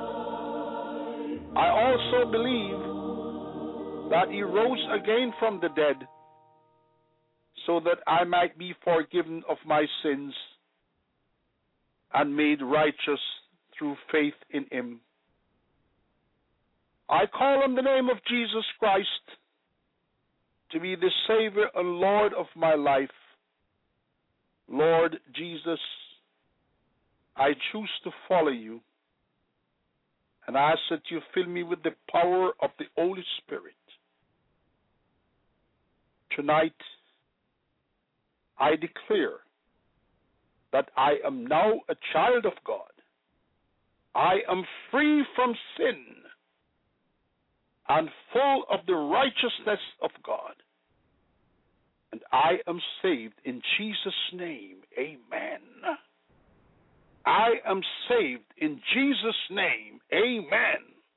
I also believe that He rose again from the dead so that I might be forgiven of my sins and made righteous through faith in Him. I call on the name of Jesus Christ to be the Savior and Lord of my life. Lord Jesus, I choose to follow you, and I ask that you fill me with the power of the Holy Spirit. Tonight, I declare that I am now a child of God. I am free from sin and full of the righteousness of God. And I am saved in Jesus' name. Amen. I am saved in Jesus' name. Amen.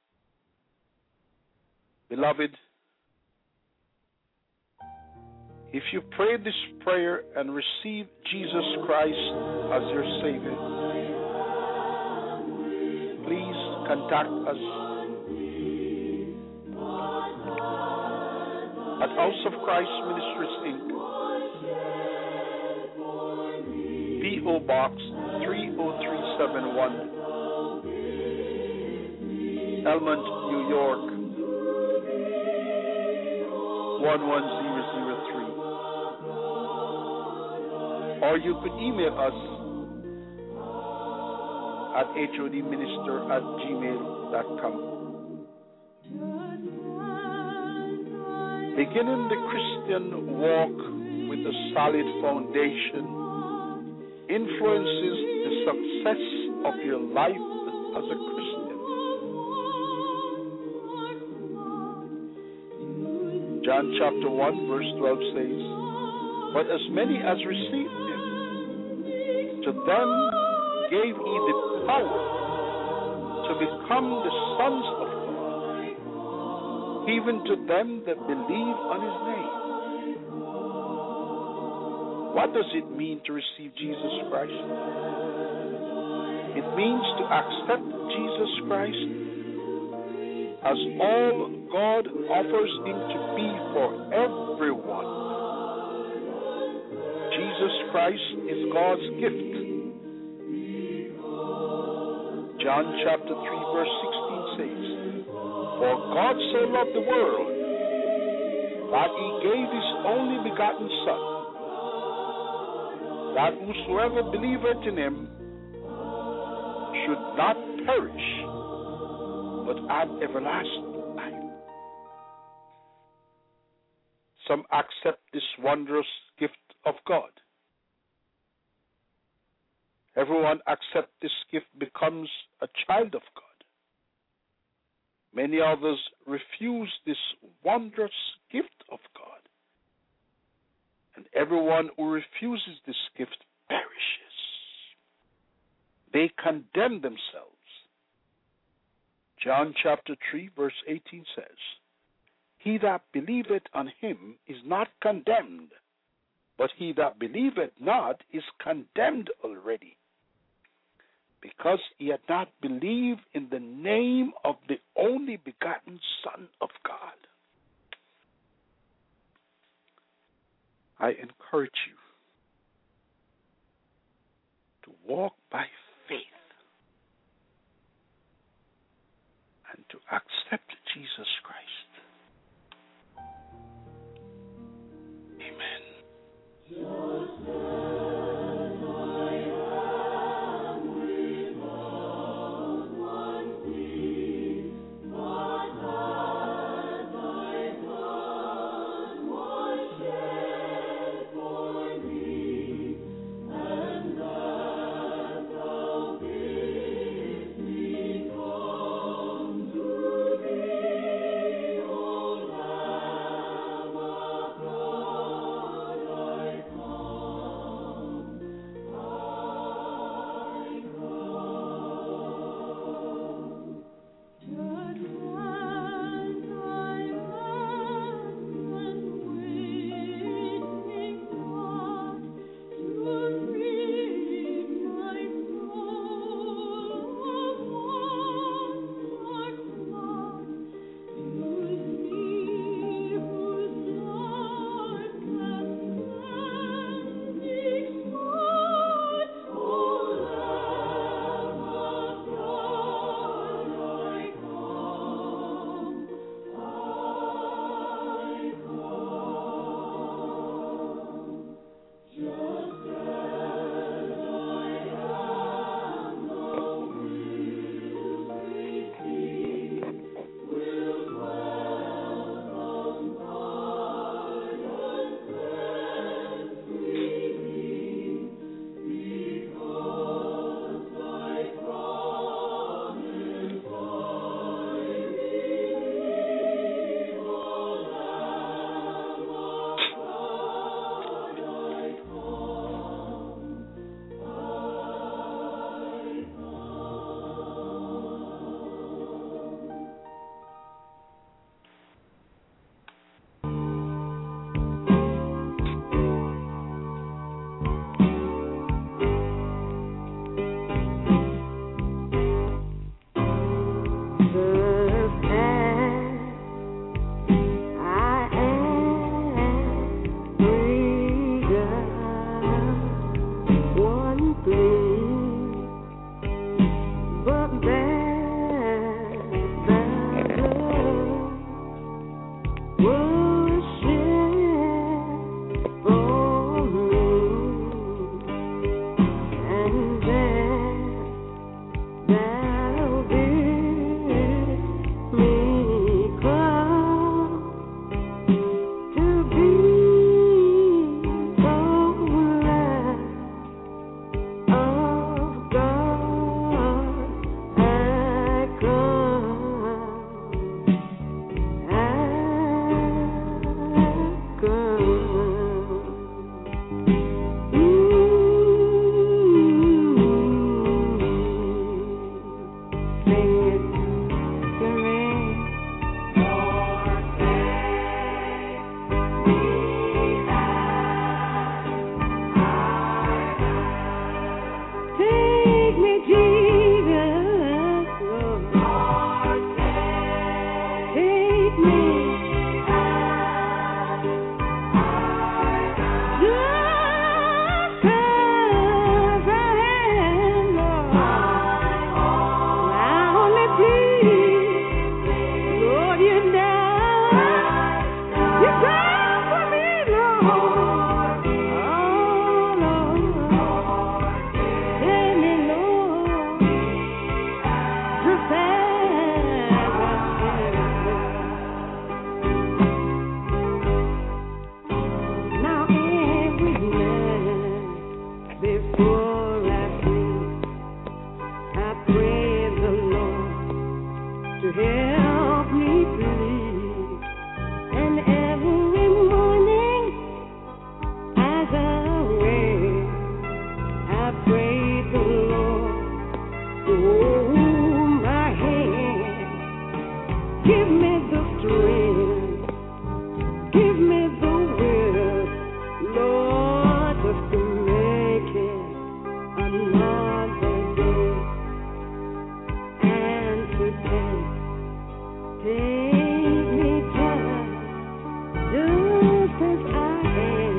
Beloved, if you pray this prayer and receive Jesus Christ as your Savior, please contact us at House of Christ Ministries, Inc., P.O. Box 30371, Elmont, New York 11003. Or you could email us at hodminister@gmail.com. Beginning the Christian walk with a solid foundation influences the success of your life as a Christian. John chapter 1 verse 12 says, "But as many as received him, to them gave he the power to become the sons of God, even to them that believe on his name." What does it mean to receive Jesus Christ? It means to accept Jesus Christ as all God offers him to be for everyone. Jesus Christ is God's gift. John chapter 3 verse 16 says, "For God so loved the world that he gave his only begotten Son, that whosoever believeth in him should not perish, but have everlasting life." Some accept this wondrous gift of God. Everyone accept this gift becomes a child of God. Many others refuse this wondrous gift of God. And everyone who refuses this gift perishes. They condemn themselves. John chapter 3 verse 18 says, "He that believeth on him is not condemned, but he that believeth not is condemned already, because he had not believed in the name of the only begotten Son of God." I encourage you to walk by faith and to accept Jesus Christ. Amen. Give me the strength. Give me the will, Lord, just to make it another day. And to take me just as I am.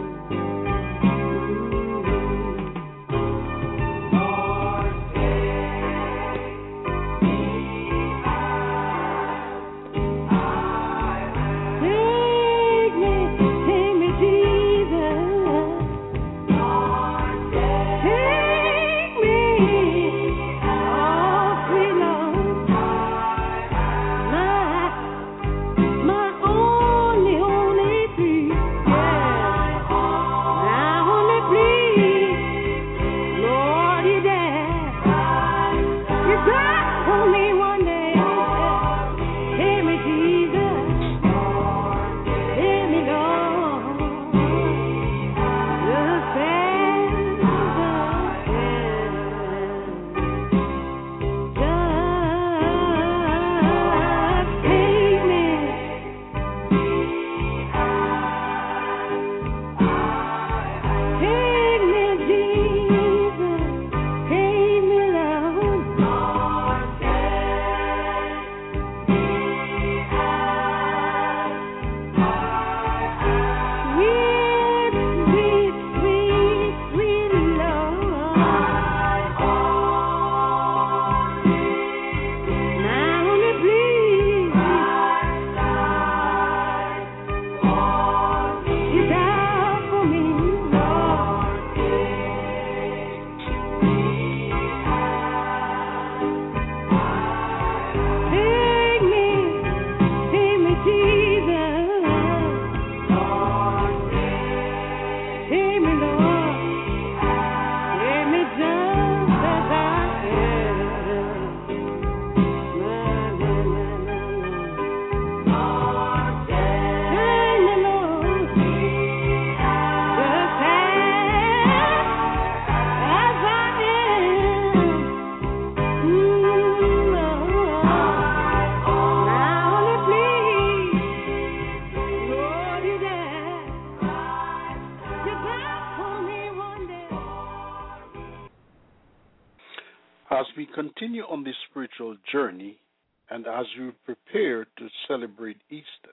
As we continue on this spiritual journey and as we prepare to celebrate Easter,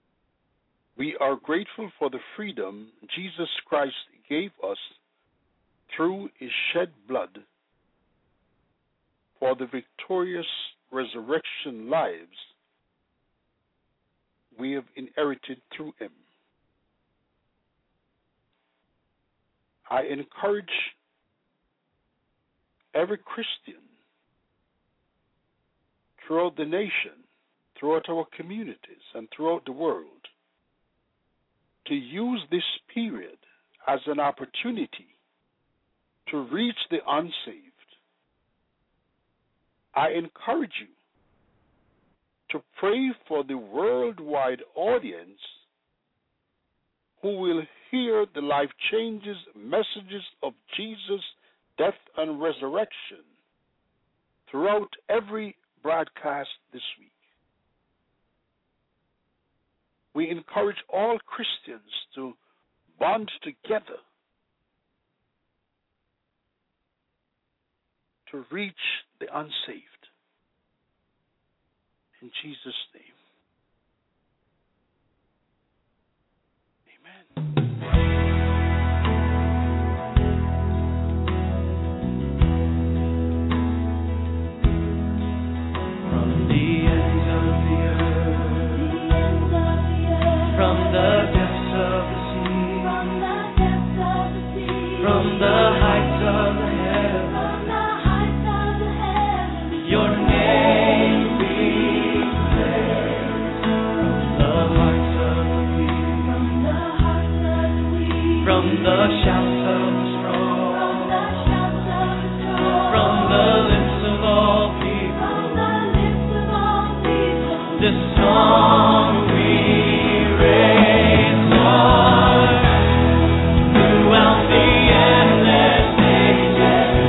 we are grateful for the freedom Jesus Christ gave us through his shed blood, for the victorious resurrection lives we have inherited through him. I encourage every Christian throughout the nation, throughout our communities, and throughout the world to use this period as an opportunity to reach the unsaved. I encourage you to pray for the worldwide audience who will hear the life-changing messages of Jesus' death and resurrection throughout every broadcast this week. We encourage all Christians to bond together to reach the unsaved. In Jesus' name.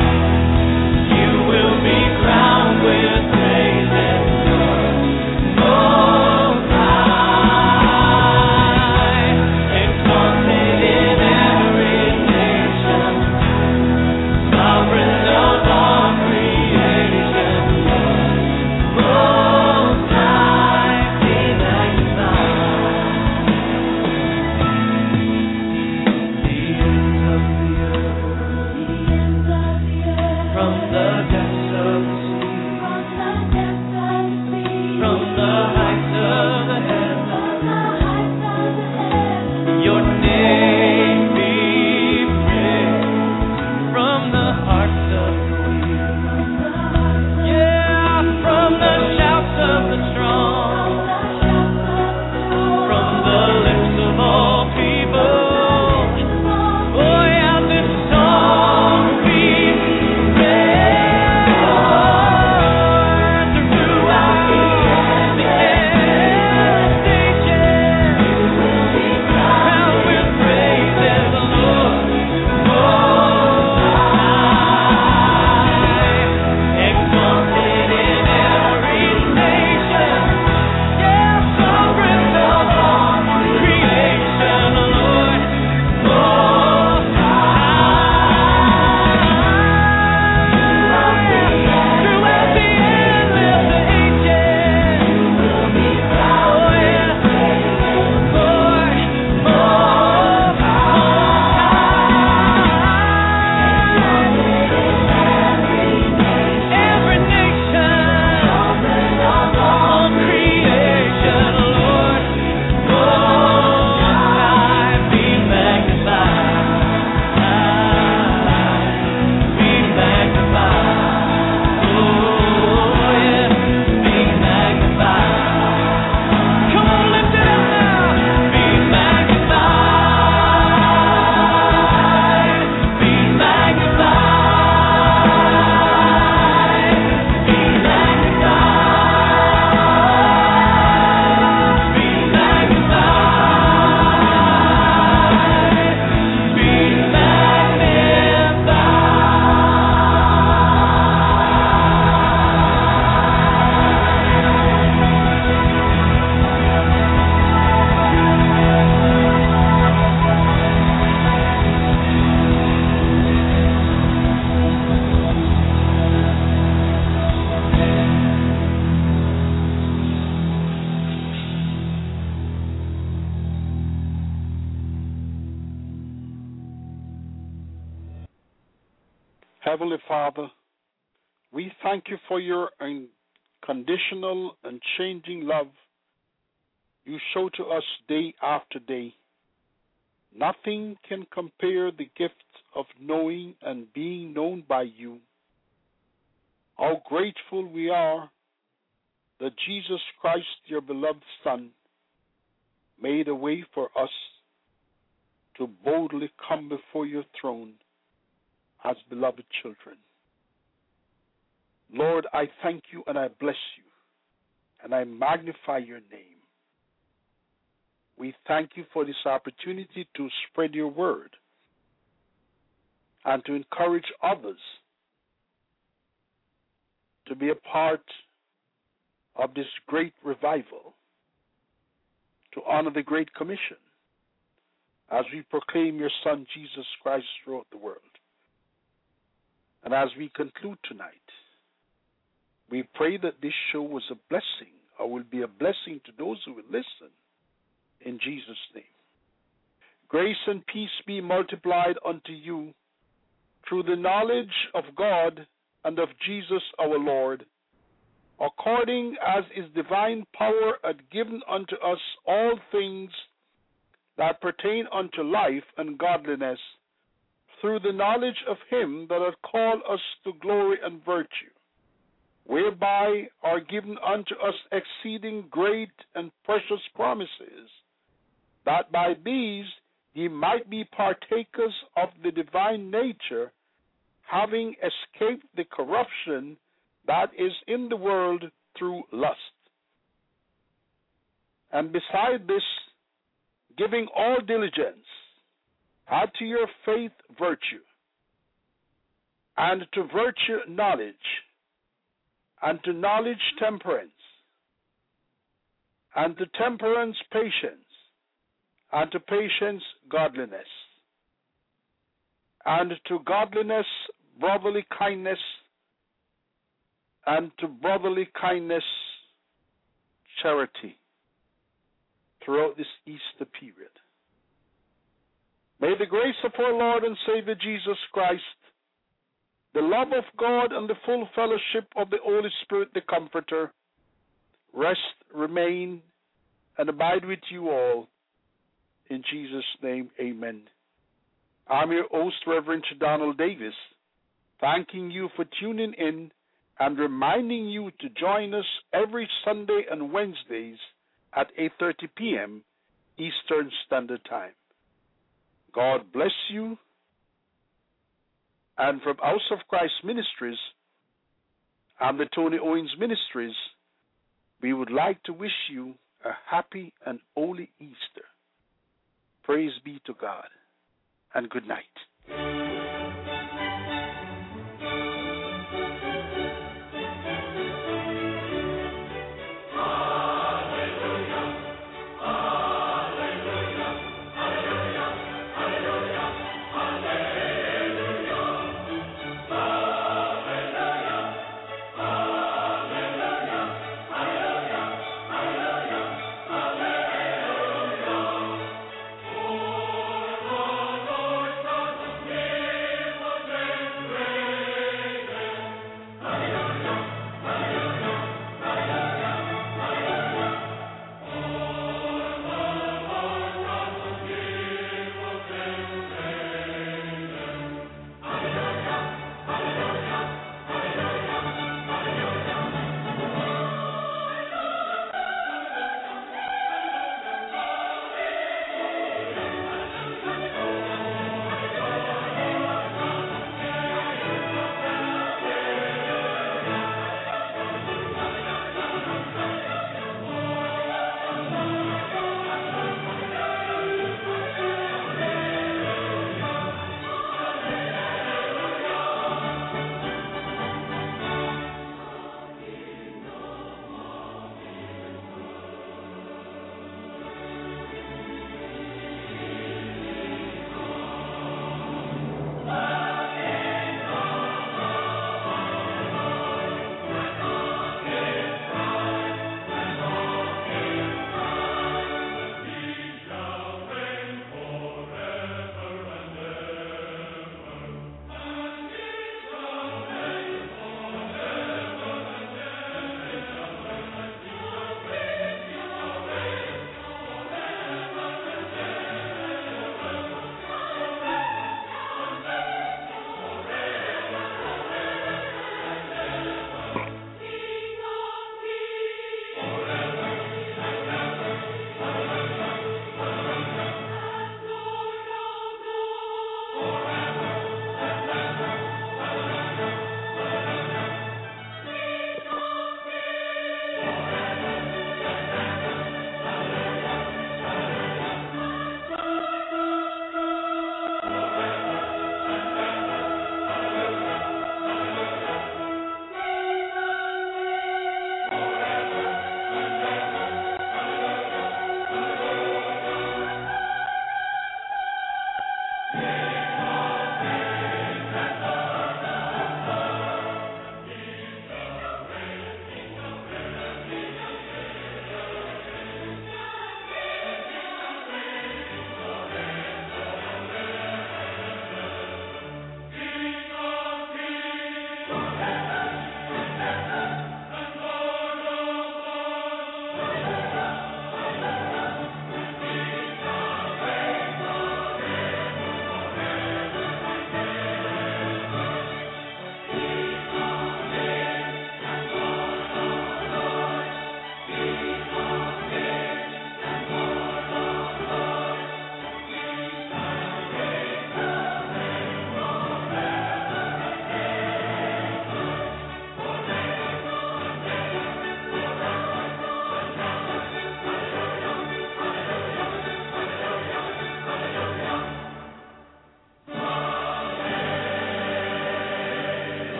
You will be crowned with praises, Lord. Heavenly Father, we thank you for your unconditional and changing love you show to us day after day. Nothing can compare the gift of knowing and being known by you. How grateful we are that Jesus Christ, your beloved Son, made a way for us to boldly come before your throne as beloved children. Lord, I thank you and I bless you and I magnify your name. We thank you for this opportunity to spread your word and to encourage others to be a part of this great revival, to honor the Great Commission as we proclaim your Son, Jesus Christ, throughout the world. And as we conclude tonight, we pray that this show was a blessing or will be a blessing to those who will listen, in Jesus' name. Grace and peace be multiplied unto you through the knowledge of God and of Jesus our Lord, according as his divine power hath given unto us all things that pertain unto life and godliness, through the knowledge of him that hath called us to glory and virtue, whereby are given unto us exceeding great and precious promises, that by these ye might be partakers of the divine nature, having escaped the corruption that is in the world through lust. And beside this, giving all diligence, add to your faith virtue, and to virtue knowledge, and to knowledge temperance, and to temperance patience, and to patience godliness, and to godliness brotherly kindness, and to brotherly kindness charity throughout this Easter period. May the grace of our Lord and Savior Jesus Christ, the love of God, and the full fellowship of the Holy Spirit, the Comforter, rest, remain, and abide with you all. In Jesus' name, amen. I'm your host, Reverend Donald Davis, thanking you for tuning in and reminding you to join us every Sunday and Wednesdays at 8:30 p.m. Eastern Standard Time. God bless you. And from House of Christ Ministries and the Tony Owens Ministries, we would like to wish you a happy and holy Easter. Praise be to God, and good night.